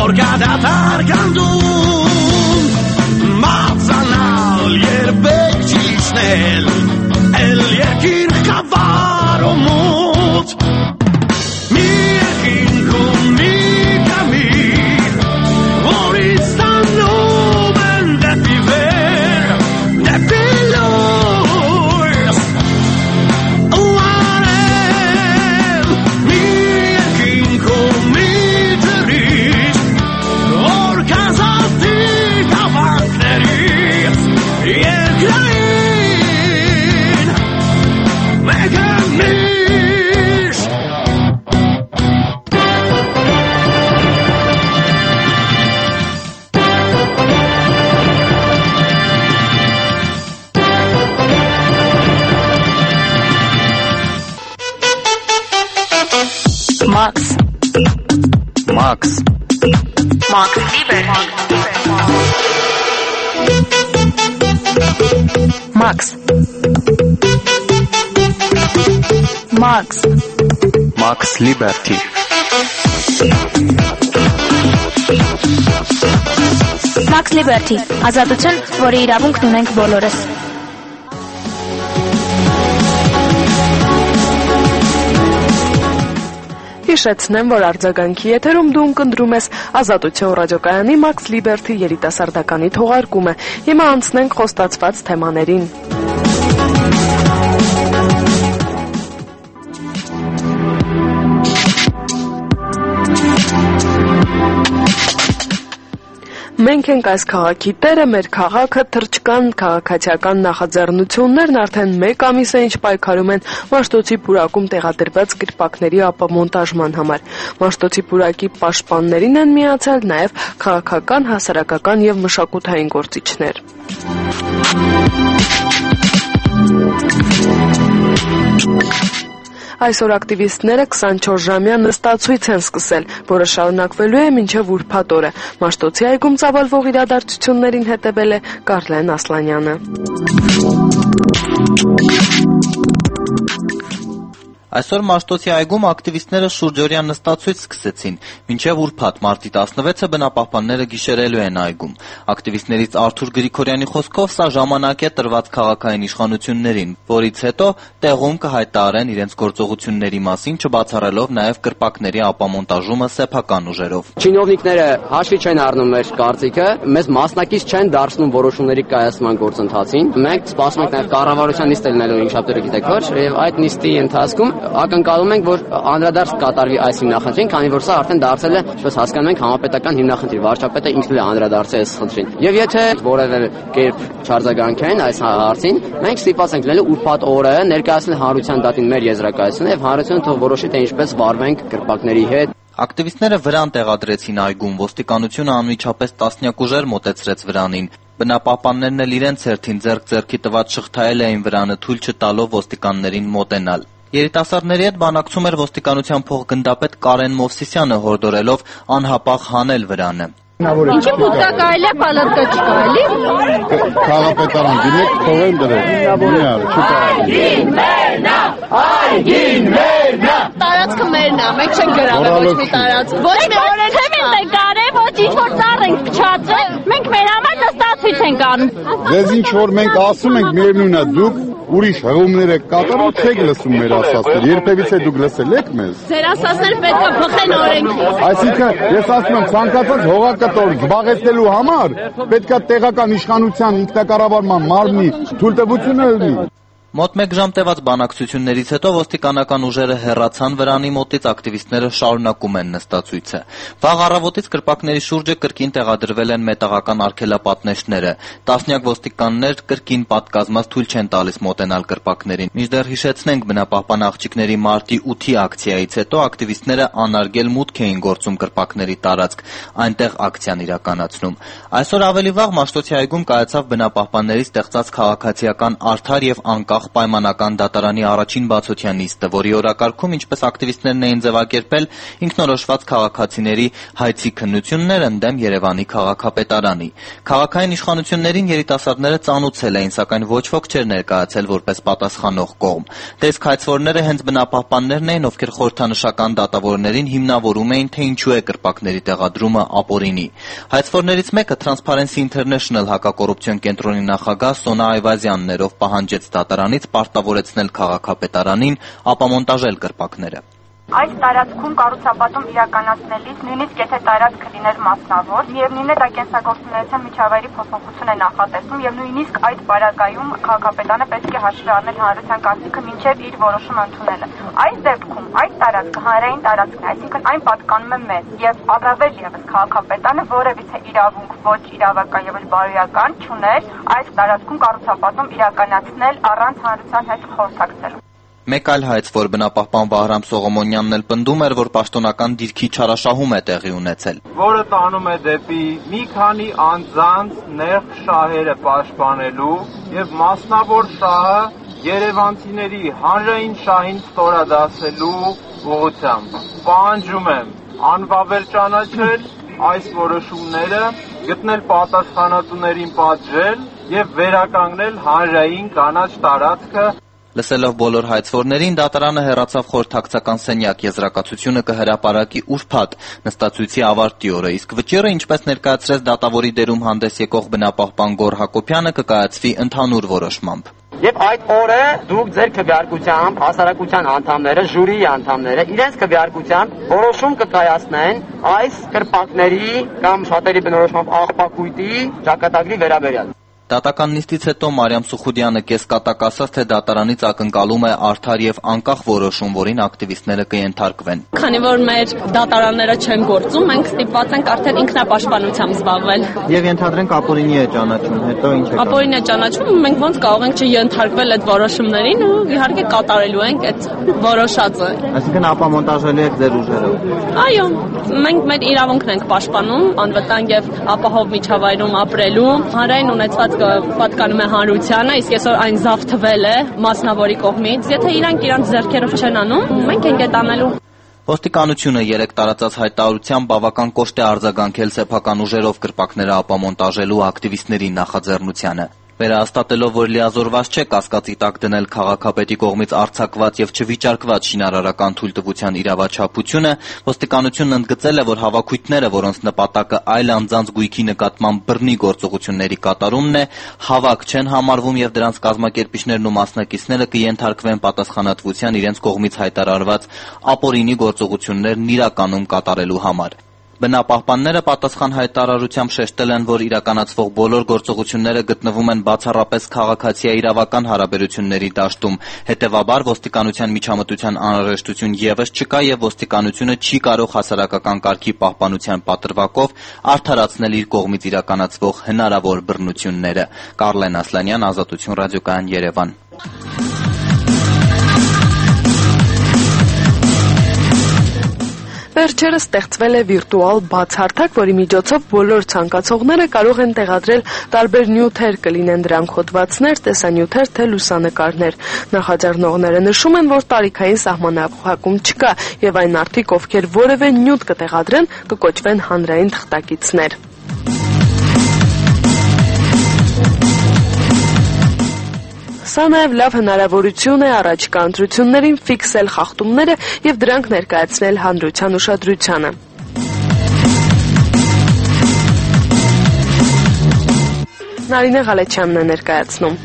որ կադատար կանդում մածանալ երբեք չիշնել էլ երկիր կավար ու մութ մի երկինքում մի կամիր որից ստանում են դեպի վեր դեպի լույս ու արել մի երկինքում մի ջրից որ կազատի տավանքներից երկրային մեկը միշտ Max. Max. Max Lieber. Max. Max. Max Liberty. Max Liberty. Ազատություն, որի իրավունքն ունենք բոլորս։ Հիշեցնեմ, որ արձագանքի եթերում դու ընկնդրում ես Ազատություն ռադիոկայանի Max Liberty երիտասարդականի թողարկումը։ Հիմա անցնենք խոստացված թեմաներին։ Մենք ենք այս քաղաքի տերը, մեր քաղաքը, թռչկան քաղաքացիական նախաձեռնություններն արդեն մեկ ամիս է ինչ պայքարում են Մաշտոցի պուրակում տեղադրված կրպակների ապամոնտաժման համար։ Մաշտոցի պուրակի պաշտպաններին են միացել նաև քաղաքական, հասարակական եւ մշակութային գործիչներ։ Այսօր ակտիվիստները քսանչորս-ժամյա նստացույց են սկսել, որը շարունակվելու է մինչև ուրբաթ օրը։ Մաշտոցի այգում ծավալվող իրադարձություններին հետևել է Կարլեն Ասլանյանը։ Այսօր Մաշտոցի այգում ակտիվիստները շուրջօրյա նստացույց սկսեցին։ Մինչև ուրբաթ մարտի տասնվեցը բնապահպանները գիշերելու են այգում։ Ակտիվիստներից Արթուր Գրիգորյանի խոսքով սա ժամանակ է տրված քաղաքային իշխանություններին, որից հետո տեղում կհայտարարեն իրենց գործողությունների մասին, չբացառելով նաև կրպակների ապամոնտաժումը սեփական ուժերով։ Չինովնիկները հաշվի չեն առնում մեր կարծիքը, մեզ մասնակից չեն դարձնում որոշումների կայացման գործընթացին։ Մենք սպասում ենք նաև կառավարության նիստ լինելու ինքնապետը գիտեք որ, եւ այդ նիստի ընթացքում ակնկալում ենք, որ անդրադարձ կատարվի այս հիմնախնդրին, քանի որ սա արդեն դարձել է, ինչպես հասկանում ենք, համապետական հիմնախնդիր։ Վարչապետը ինքն էլ անդրադարձել է այս խնդրին։ Եվ եթե որևէ կերպ չարձագանքեն այս հարցին, մենք ստիպված ենք լինելու ուրբաթ օրը ներկայացնել հանրության դատին մեր եզրակացությունը եւ հանրությունը թող որոշի թե ինչպես վարվենք կրպակների հետ։ Ակտիվիստները վրան տեղադրեցին այգում, ոստիկանությունը անմիջապես տասնյակ ուժեր մոտեցրեց վրանին։ Բնապահպաններն էլ իրենց հերթին ձեռք-ձեռքի տված շղթայել էին վրանը, թույլ չտալով ոստիկաններին մոտենալ։ Երիտասարդների հետ բանակցում էր ոստիկանության փոխգնդապետ Կարեն Մովսիսյանը, հորդորելով անհապաղ հանել վրանը։ Ինչի՞ բուտկա կարելի է, պալատկա չկա, էլի։ Քաղաքապետարան դիմեք, թողեն դրեք։ Մի արի, չկարելի։ Այգին մերն է, այգին մերն է։ Տարածքը մերն է, մենք չենք գրավել ոչ մի տարածք։ Ոչ մի օրենքին ենք արել, ոչ ինչ որ ծառ ենք փչացրել, մենք մեր համար նստացույց ենք անում։ Ձեզ ինչ որ մենք ասում ենք, միևնույն է, դուք ուրիշ հղումներ եք կատարում, չեք լսում մեր ասածները։ Երբևիցե դուք լսել եք մեզ։ Ձեր ասածները պետք է փոխեն օրենքից։ Այսինքն, ես ասում եմ, ցանկացած հողակտոր զբաղեցնելու համար պետք է տեղական իշխանության ինքնակառավարման մարմնի թույլտվությունը լինի։ Մոտ մեկ ժամ տևած բանակցություններից հետո ոստիկանական ուժերը հեռացան վրանի մոտից, ակտիվիստները շարունակում են նստացույցը։ Վաղ առավոտից կրպակների շուրջը կրկին տեղադրվել են մետաղական արգելապատնեշները։ Տասնյակ ոստիկաններ կրկին պատկազմած թույլ չեն տալիս մոտենալ կրպակներին։ Մինչդեռ հիշեցնենք, բնապահպան աղջիկների մարտի ութի ակցիայից հետո ակտիվիստները անարգել մուտք էին գործում կրպակների տարածք, այնտեղ ակցիան իրականացնում։ Այսօր ավելի վաղ Մաշտոցի այգում կայացավ բնապահպանների ստեղծած քաղաքացիական արդար եւ անկախ անկախ պայմանական դատարանի առաջին բացօթյա նիստը, որի օրակարգում, ինչպես ակտիվիստներն էին ձևակերպել, ինքնորոշված քաղաքացիների հայցի քննություններ ընդդեմ Երևանի քաղաքապետարանի։ Քաղաքային իշխանություններին երիտասարդները ծանուցել էին, սակայն ոչ ոք չէր ներկայացել որպես պատասխանող կողմ։ Տեսք հայցվորները հենց բնապահպաններն էին, ովքեր խորհրդանշական դատավորներին հիմնավորում էին, թե ինչու է կրպակների տեղադրումը ապօրինի։ Հայցվորներից մեկը Transparency International հակակոռուպցիոն կենտրոնի նախագահ Սոնա Այվազյանն էր, ով պահանջեց դատարանից պարտավորեցնել քաղաքապետարանին ապամոնտաժել կրպակները։ Այս տարածքում կառուցապատում իրականացնելիս նույնիսկ եթե տարածքը լիներ մասնավոր, միևնույն է դա կենսագործունեության միջավայրի փոփոխություն է նախատեսում եւ նույնիսկ այդ բարակայում քաղաքապետարանը պետք է հաշվի առնել հանրության կարծիքը մինչեւ իր որոշումը ընդունելը։ Այս դեպքում այդ տարածքը հանրային տարածքն է, այսինքն այն պատկանում է մեզ եւ առավել եւս քաղաքապետարանը որևիցե իրավունք ոչ իրավական եւ ոչ բարոյական չուներ այս տարածքում կառուցապատում իրականացնել առանց հանրության հետ խորհրդակցելու։ Մեկ այլ հայցվոր բնապահպան Վահրամ Սողոմոնյանն էլ պնդում էր, որ պաշտոնական դիրքի չարաշահում է տեղի ունեցել, որը տանում է դեպի մի քանի անձանց նեղ շահերը պաշտպանելու եւ մասնավոր շահը երևանցիների հանրային շահին ստորադասելու ուղղությամբ։ Պահանջում եմ անվավեր ճանաչել այս որոշումները, գտնել պատասխանատուներին պատժել եւ վերականգնել հանրային կանաչ տարածքը։ Լսելով բոլոր հայցվորներին, դատարանը հեռացավ խորհրդակցական սենյակ, եզրակացությունը կհրապարակի ուրբաթ նստածույցի ավարտի օրը, իսկ վճիռը, ինչպես ներկայացրեց դատավորի դերում հանդես եկող բնապահպան Գոռ Հակոբյանը, կկայացվի ընդհանուր որոշմամբ։ Եվ այդ օրը դուք ձեր քվեարկությամբ հասարակության անդամները, ժյուրիի անդամները իրենց քվեարկությամբ որոշում կկայացնեն այս կրպակների կամ շատերի բնորոշմամբ աղբակույտի ճակատագրի վերաբերյալ։ Դատական նիստից հետո Մարիամ Սուխուդյանը կեսկատակ ասաց, թե դատարանից ակնկալում է արդար եւ անկախ որոշում, որին ակտիվիստները կենթարկվեն։ Քանի որ մեր դատարանները չեն գործում, մենք ստիպված ենք արդեն ինքնապաշտպանությամբ զբաղվել։ Եվ ենթադրենք ապօրինի է ճանաչում, հետո ինչ է։ Ապօրինի է ճանաչում, մենք ոնց կարող ենք չենթարկվել այդ որոշումներին ու իհարկե կատարելու ենք այդ որոշածը։ Այսինքն ապամոնտաժելու եք ձեր ուժերը։ Այո, մենք մեր իրավունքն ենք պաշտպանում, անվտանգ եւ ապահով միջավայրում ապրելու, հանրային ունեցված պատկանում է հանրությանը, իսկ այսօր այն զավթվել է մասնավորի կողմից։ Եթե իրանք իրանք ձեռքերով չեն անում, մենք ենք այդ անելու։ Ոստիկանությունը երեք տարածած հայտարարությամբ բավական կոշտ է արձագանքել սեփական ուժերով կրպակները ապամոնտաժելու ակտիվիստների նախաձեռնությանը։ Վերահաստատելով, որ լիազորված չէ կասկածի տակ դնել քաղաքապետի կողմից արձակված եւ չվիճարկված շինարարական թույլտվության իրավաչափությունը, ոստիկանությունն ընդգծել է, որ հավաքույթները, որոնց նպատակը այլ անձանց գույքի նկատմամբ բռնի գործողությունների կատարումն է, հավաք չեն համարվում եւ դրանց կազմակերպիչներն ու մասնակիցները կենթարկվեն պատասխանատվության իրենց կողմից հայտարարված ապօրինի գործողություններն իրականում կատարելու համար։ Բնապահպանները պատասխան հայտարարությամբ շեշտել են, որ իրականացվող բոլոր գործողությունները գտնվում են բացառապես քաղաքացիաիրավական հարաբերությունների դաշտում, հետևաբար ոստիկանության միջամտության անհրաժեշտություն ևս չկա եւ ոստիկանությունը չի կարող հասարակական կարգի պահպանության պատրվակով արդարացնել իր կողմից իրականացվող հնարավոր բռնությունները։ Կարլեն Ասլանյան, Ազատություն ռադիոկայան, Երևան։ Վերջերս ստեղծվել է վիրտուալ բացարդակ, որի միջոցով բոլոր ցանկացողները կարող են տեղադրել տարբեր նյութեր, կլինեն դրանք հոդվածներ, տեսանյութեր, թե լուսանկարներ։ Նախաձեռնողները նշում են, որ տարիքային սահմանափակում չկա եւ այն մարդիկ, ովքեր որևէ նյութ կտեղադրեն, կկոչվեն հանրային թղթակիցներ։ Սա նաև լավ հնարավորություն է առաջիկա ընտրություններին ֆիքսել խախտումները եւ դրանք ներկայացնել հանրության ուշադրությանը։ Նարինե Ղալեչյանն է ներկայացնում։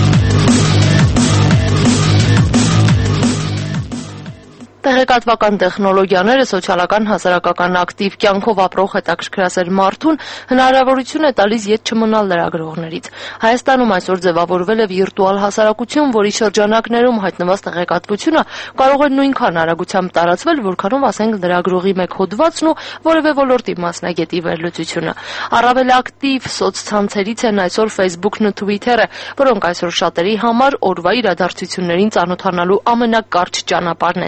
Տեղեկատվական տեխնոլոգիաները սոցիալական հասարակական ակտիվ կյանքով ապրող հետաքրքրասեր մարդուն հնարավորություն է տալիս ետ չմնալ լրագրողներից։ Հայաստանում այսօր ձևավորվել է վիրտուալ հասարակություն, որի շրջանակներում հայտնված տեղեկատվությունը կարող է նույնքան արագությամբ տարածվել, որքանով ասենք լրագրողի մեկ հոդվածն ու որևէ ոլորտի մասնագետի վերլուծությունը։ Առավել ակտիվ սոցցանցերից են այսօր Facebook-ն ու Twitter-ը, որոնք այսօր շատերի համար օրվա իրադարձություններին ծանոթանալու ամենակարճ ճանապարհն են դարձել։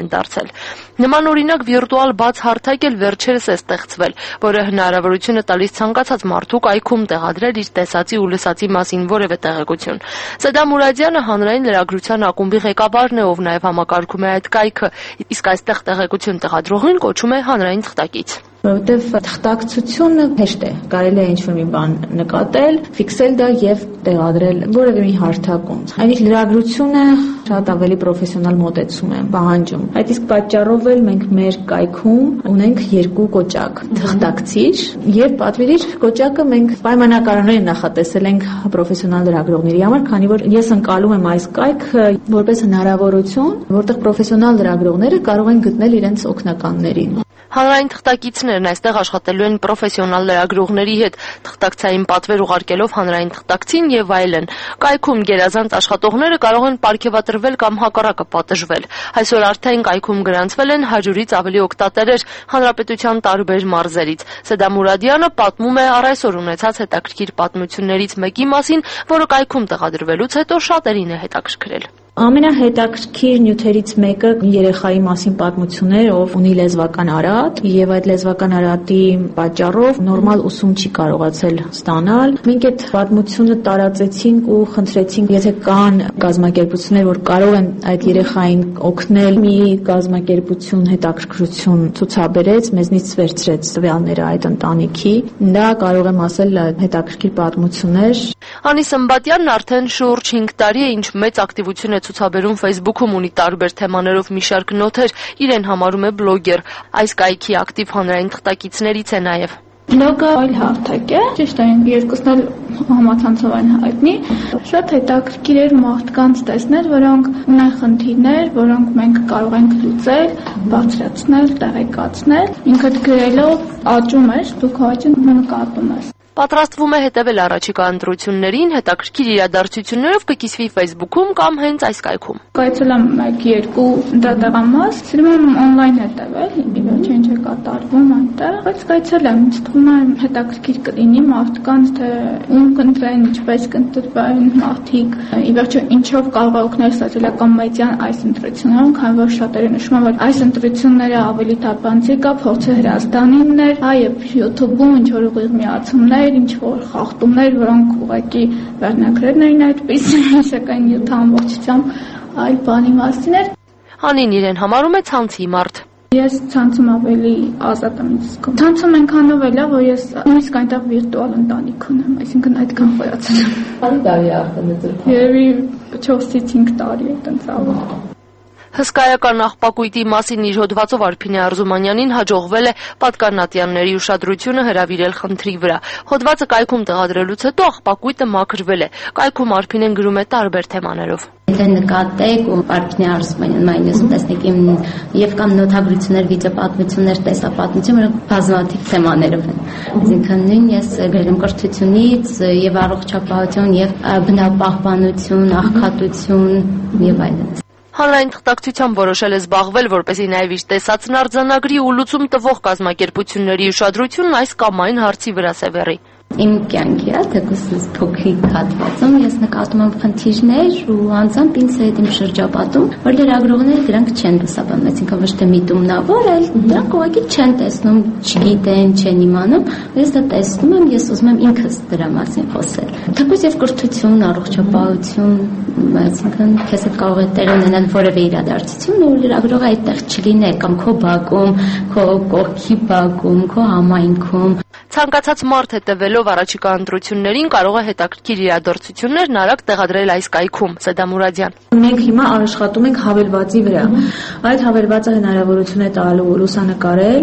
ստեղծել։ Նման օրինակ վիրտուալ բաց հարթակ էլ վերջերս է ստեղծվել, որը հնարավորություն է տալիս ցանկացած մարդու կայքում տեղադրել իր տեսածի ու լսածի մասին որևէ տեղեկություն։ Սադամ Մուրադյանը հանրային լրագրության ակումբի ղեկավարն է, ով նաև համակարգում է այդ կայքը, իսկ այստեղ տեղեկություն տեղադրողին կոչում է հանրային թղթակից։ Որովհետև թղթակցությունը հեշտ է, կարելի է ինչ-որ մի բան նկատել, ֆիքսել դա եւ տեղադրել որևէ մի հարթակում։ Այնինչ լրագրությունը շատ ավելի պրոֆեսիոնալ մոտեցում է պահանջում։ Այդ իսկ պատճառով էլ մենք մեր կայքում ունենք երկու կոճակ՝ թղթակցիչ եւ պատվիրիչ կոճակը մենք պայմանականորեն նախատեսել ենք պրոֆեսիոնալ լրագրողների համար, քանի որ ես ընկալում եմ այս կայքը որպես հնարավորություն, որտեղ պրոֆեսիոնալ լրագրողները կարող են գտնել իրենց օգնականներին։ Հանրային թղթակիցներն այստեղ աշխատելու են պրոֆեսիոնալ լրագրողների հետ, թղթակցային պատվեր ուղարկելով հանրային թղթակցին եւ այլն։ Կայքում գերազանց աշխատողները կարող են պարգևատրվել կամ հակառակը պատժվել։ Այսօր արդեն կայքում գրանցվել են հարյուրից ավելի օգտատերեր հանրապետության տարբեր մարզերից։ Սադամ Մուրադյանը պատմում է առ այսօր ունեցած հետաքրքիր պատմություններից մեկի մասին, որը կայքում տեղադրվելուց հետո շատերին է հետաքրքրել։ Ամենահետաքրքիր նյութերից մեկը երեխայի մասին պատմությունն էր, ով ունի լեզվական արատ, եւ այդ լեզվական արատի պատճառով նորմալ ուսում չի կարողացել ստանալ։ Մենք այդ պատմությունը տարածեցինք ու խնդրեցինք, եթե կան կազմակերպություններ, որ կարող են այդ երեխային օգնել, մի կազմակերպություն հետաքրքրություն ցուցաբերեց, մեզնից վերցրեց տվյալները այդ ընտանիքի։ Դա կարող եմ ասել հետաքրքիր պատմություններ։ Անի Սմբատյանն արդեն շուրջ հինգ տարի է, ինչ մեծ ակտիվություն է ցուցաբերում Facebook-ում, ունի տարբեր թեմաներով մի շարք նոթեր, իրեն համարում է բլոգեր։ Այս կայքի ակտիվ հանրային թղթակիցներից է նաև։ Բլոգը այլ հարթակ է, ճիշտ է, երկուսն էլ համացանցով են հայտնի։ Շատ հետաքրքիր էր մարդկանց տեսնել, որոնք ունեն խնդիրներ, որոնք մենք կարող ենք լուծել, բարձրացնել, տեղեկացնել։ Ինքդ գրելով աճում ես, դու քո աճին նկատում ես։ Պատրաստվում է հետևել առաջիկա ընտրություններին, հետաքրքիր իրադարձություններով կկիսվի Facebook-ում կամ հենց այս կայքում։ Կայցելամ մեկ-երկու ընտրատեղամաս, սիրում եմ օնլայն հետևել, ի վերջո ինչ է կատարվում այնտեղ, բայց կայցելեմ, ինձ թվում է հետաքրքիր կլինի մարդկանց, թե ում կընտրեն, ինչպես կընտրվեն մարդիկ, ի վերջո ինչով կարող է օգնել սոցիալական մեդիան այս ընտրություններում, քանի որ շատերը նշում են, որ այս ընտրությունները ավելի թափանցիկ է, փորձը Հրազդանինն էր, այ եւ YouTube-ում ինչ որ ուղիղ միացումներ ինչ որ խախտումներ, որոնք ուղղակի վերնագրերն էին այդպիսի, սակայն նյութը ամբողջությամբ այլ բանի մասին էր։ Անին իրեն համարում է ցանցի մարդ։ Ես ցանցում ավելի ազատ եմ զգում։ Ցանցում այնքանով էլ է, որ ես նույնիսկ այնտեղ վիրտուալ ընտանիք ունեմ, այսինքն այդքան խոյացել եմ։ Քանի տարի է արդեն դեռ։ Երևի չորսից հինգ տարի է տենց ավարտել։ Հսկայական աղբակույտի մասին իր հոդվածով Արփինե Արզումանյանին հաջողվել է պատկանատյանների ուշադրությունը հրավիրել խնդրի վրա։ Հոդվածը կայքում տեղադրելուց հետո աղբակույտը մաքրվել է։ Կայքում Արփինեն գրում է տարբեր թեմաներով։ Եթե նկատեք ու Արփինե Արզումանյան մայնես տեսնեք իմ եւ կամ նոթագրություններ, վիդեոպատմություններ, տեսապատմություն, որոնք բազմաթիվ թեմաներով են։ Այսինքն նույն ես գրել եմ կրթությունից եւ առողջապահություն եւ բնապահպանություն, աղքատություն եւ այլն։ Հանրային թղթակցությամբ որոշել է զբաղվել, որպեսզի նաև իր տեսածն արձանագրի ու լուծում տվող կազմակերպությունների ուշադրությունն այս կամ այն հարցի վրա սևեռի։ Իմ կյանքի է, թեկուզ փոքրիկ հատվածում ես նկատում եմ խնդիրներ ու անձամբ ինձ հետ իմ շրջապատում, որ լրագրողները դրանք չեն լուսաբանում, այսինքն ոչ թե միտումնավոր, այլ դրանք ուղղակի չեն տեսնում, չգիտեն, չեն իմանում, ես դա տեսնում եմ, ես ուզում եմ ինքս դրա մասին խոսել։ Թեկուզ եւ կրթություն, առողջապահություն, այսինքն քեզ հետ կարող է տեղ ունենալ որևէ իրադարձություն, ու լրագրողը այդտեղ չլիներ կամ քո բակում, քո կողքի բակում, քո համայնքում։ Ցանկացած մարդ հետևելով առաջիկա ընտրություններին կարող է հետաքրքիր իրադարձություններն արագ տեղադրել այս կայքում։ Սադամ Մուրադյան։ Մենք հիմա աշխատում ենք հավելվածի վրա։ Այդ հավելվածը հնարավորություն է տալու լուսանկարել,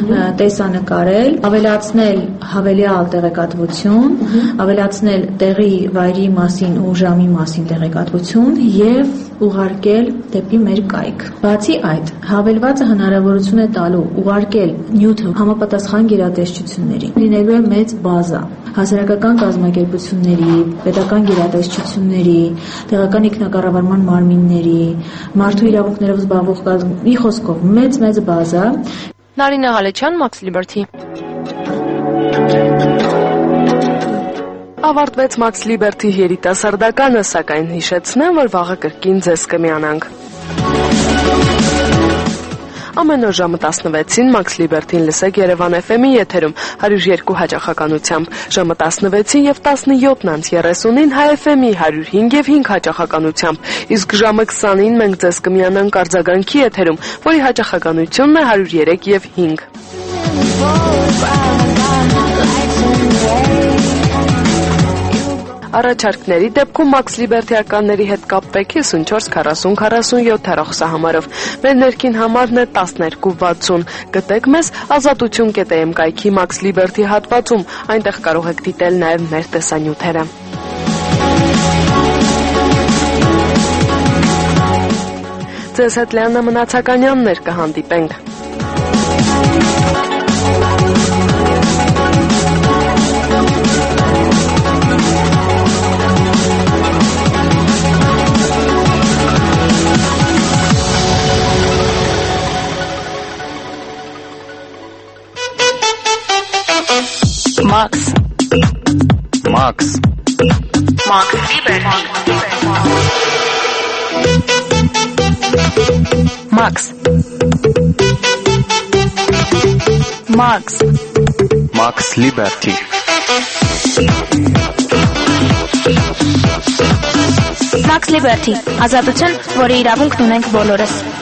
տեսանկարել, ավելացնել հավելյալ տեղեկատվություն, ավելացնել տեղի վայրի մասին ու ժամի մասին տեղեկատվություն եւ ուղարկել դեպի մեր կայք։ Բացի այդ, հավելվածը հնարավորություն է տալու ուղարկել նյութը համապատասխան գերատեսչությունների։ Լինելու է մեծ բազա հասարակական կազմակերպությունների, պետական գերատեսչությունների, տեղական ինքնակառավարման մարմինների, մարդու իրավունքներով զբաղվող մի խոսքով մեծ-մեծ բազա։ Նարինե Ղալեչյան, Max Liberty։ Ավարտվեց Max Liberty երիտասարդականը, սակայն հիշեցնեմ, որ վաղը կրկին ձեզ կմիանանք։ Ամեն օր ժամը տասնվեցին Max Liberty-ին լսեք Երևան էֆ էմի եթերում հարյուր երկու հաճախականությամբ, ժամը տասնվեցին եւ տասնյոթ երեսունին Հայ էֆ էմի հարյուր հինգ եւ հինգ հաճախականությամբ, իսկ ժամը քսանին մենք ձեզ կմիանանք արձագանքի եթերում, որի հաճախականությունն է հարյուր երեք եւ հինգ։ Առաջարկների դեպքում Max Liberty-ականների հետ կապվեք հիսունչորս քառասուն քառասունյոթ հեռախոսահամարով։ Մեր ներքին համարն է տասներկու վաթսուն։ Գտեք մեզ ազատություն կետ է էմ կայքի Max Liberty հատվածում, այնտեղ կարող եք դիտել նաև մեր տեսանյութերը։ Ձեզ հետ Լիաննա Մնացականյանն էր, կհանդիպենք։ Max. Max. Max Liberty. Max. Max. Max Liberty. Max Liberty. Ազատություն, որի իրավունքն ունենք բոլորս։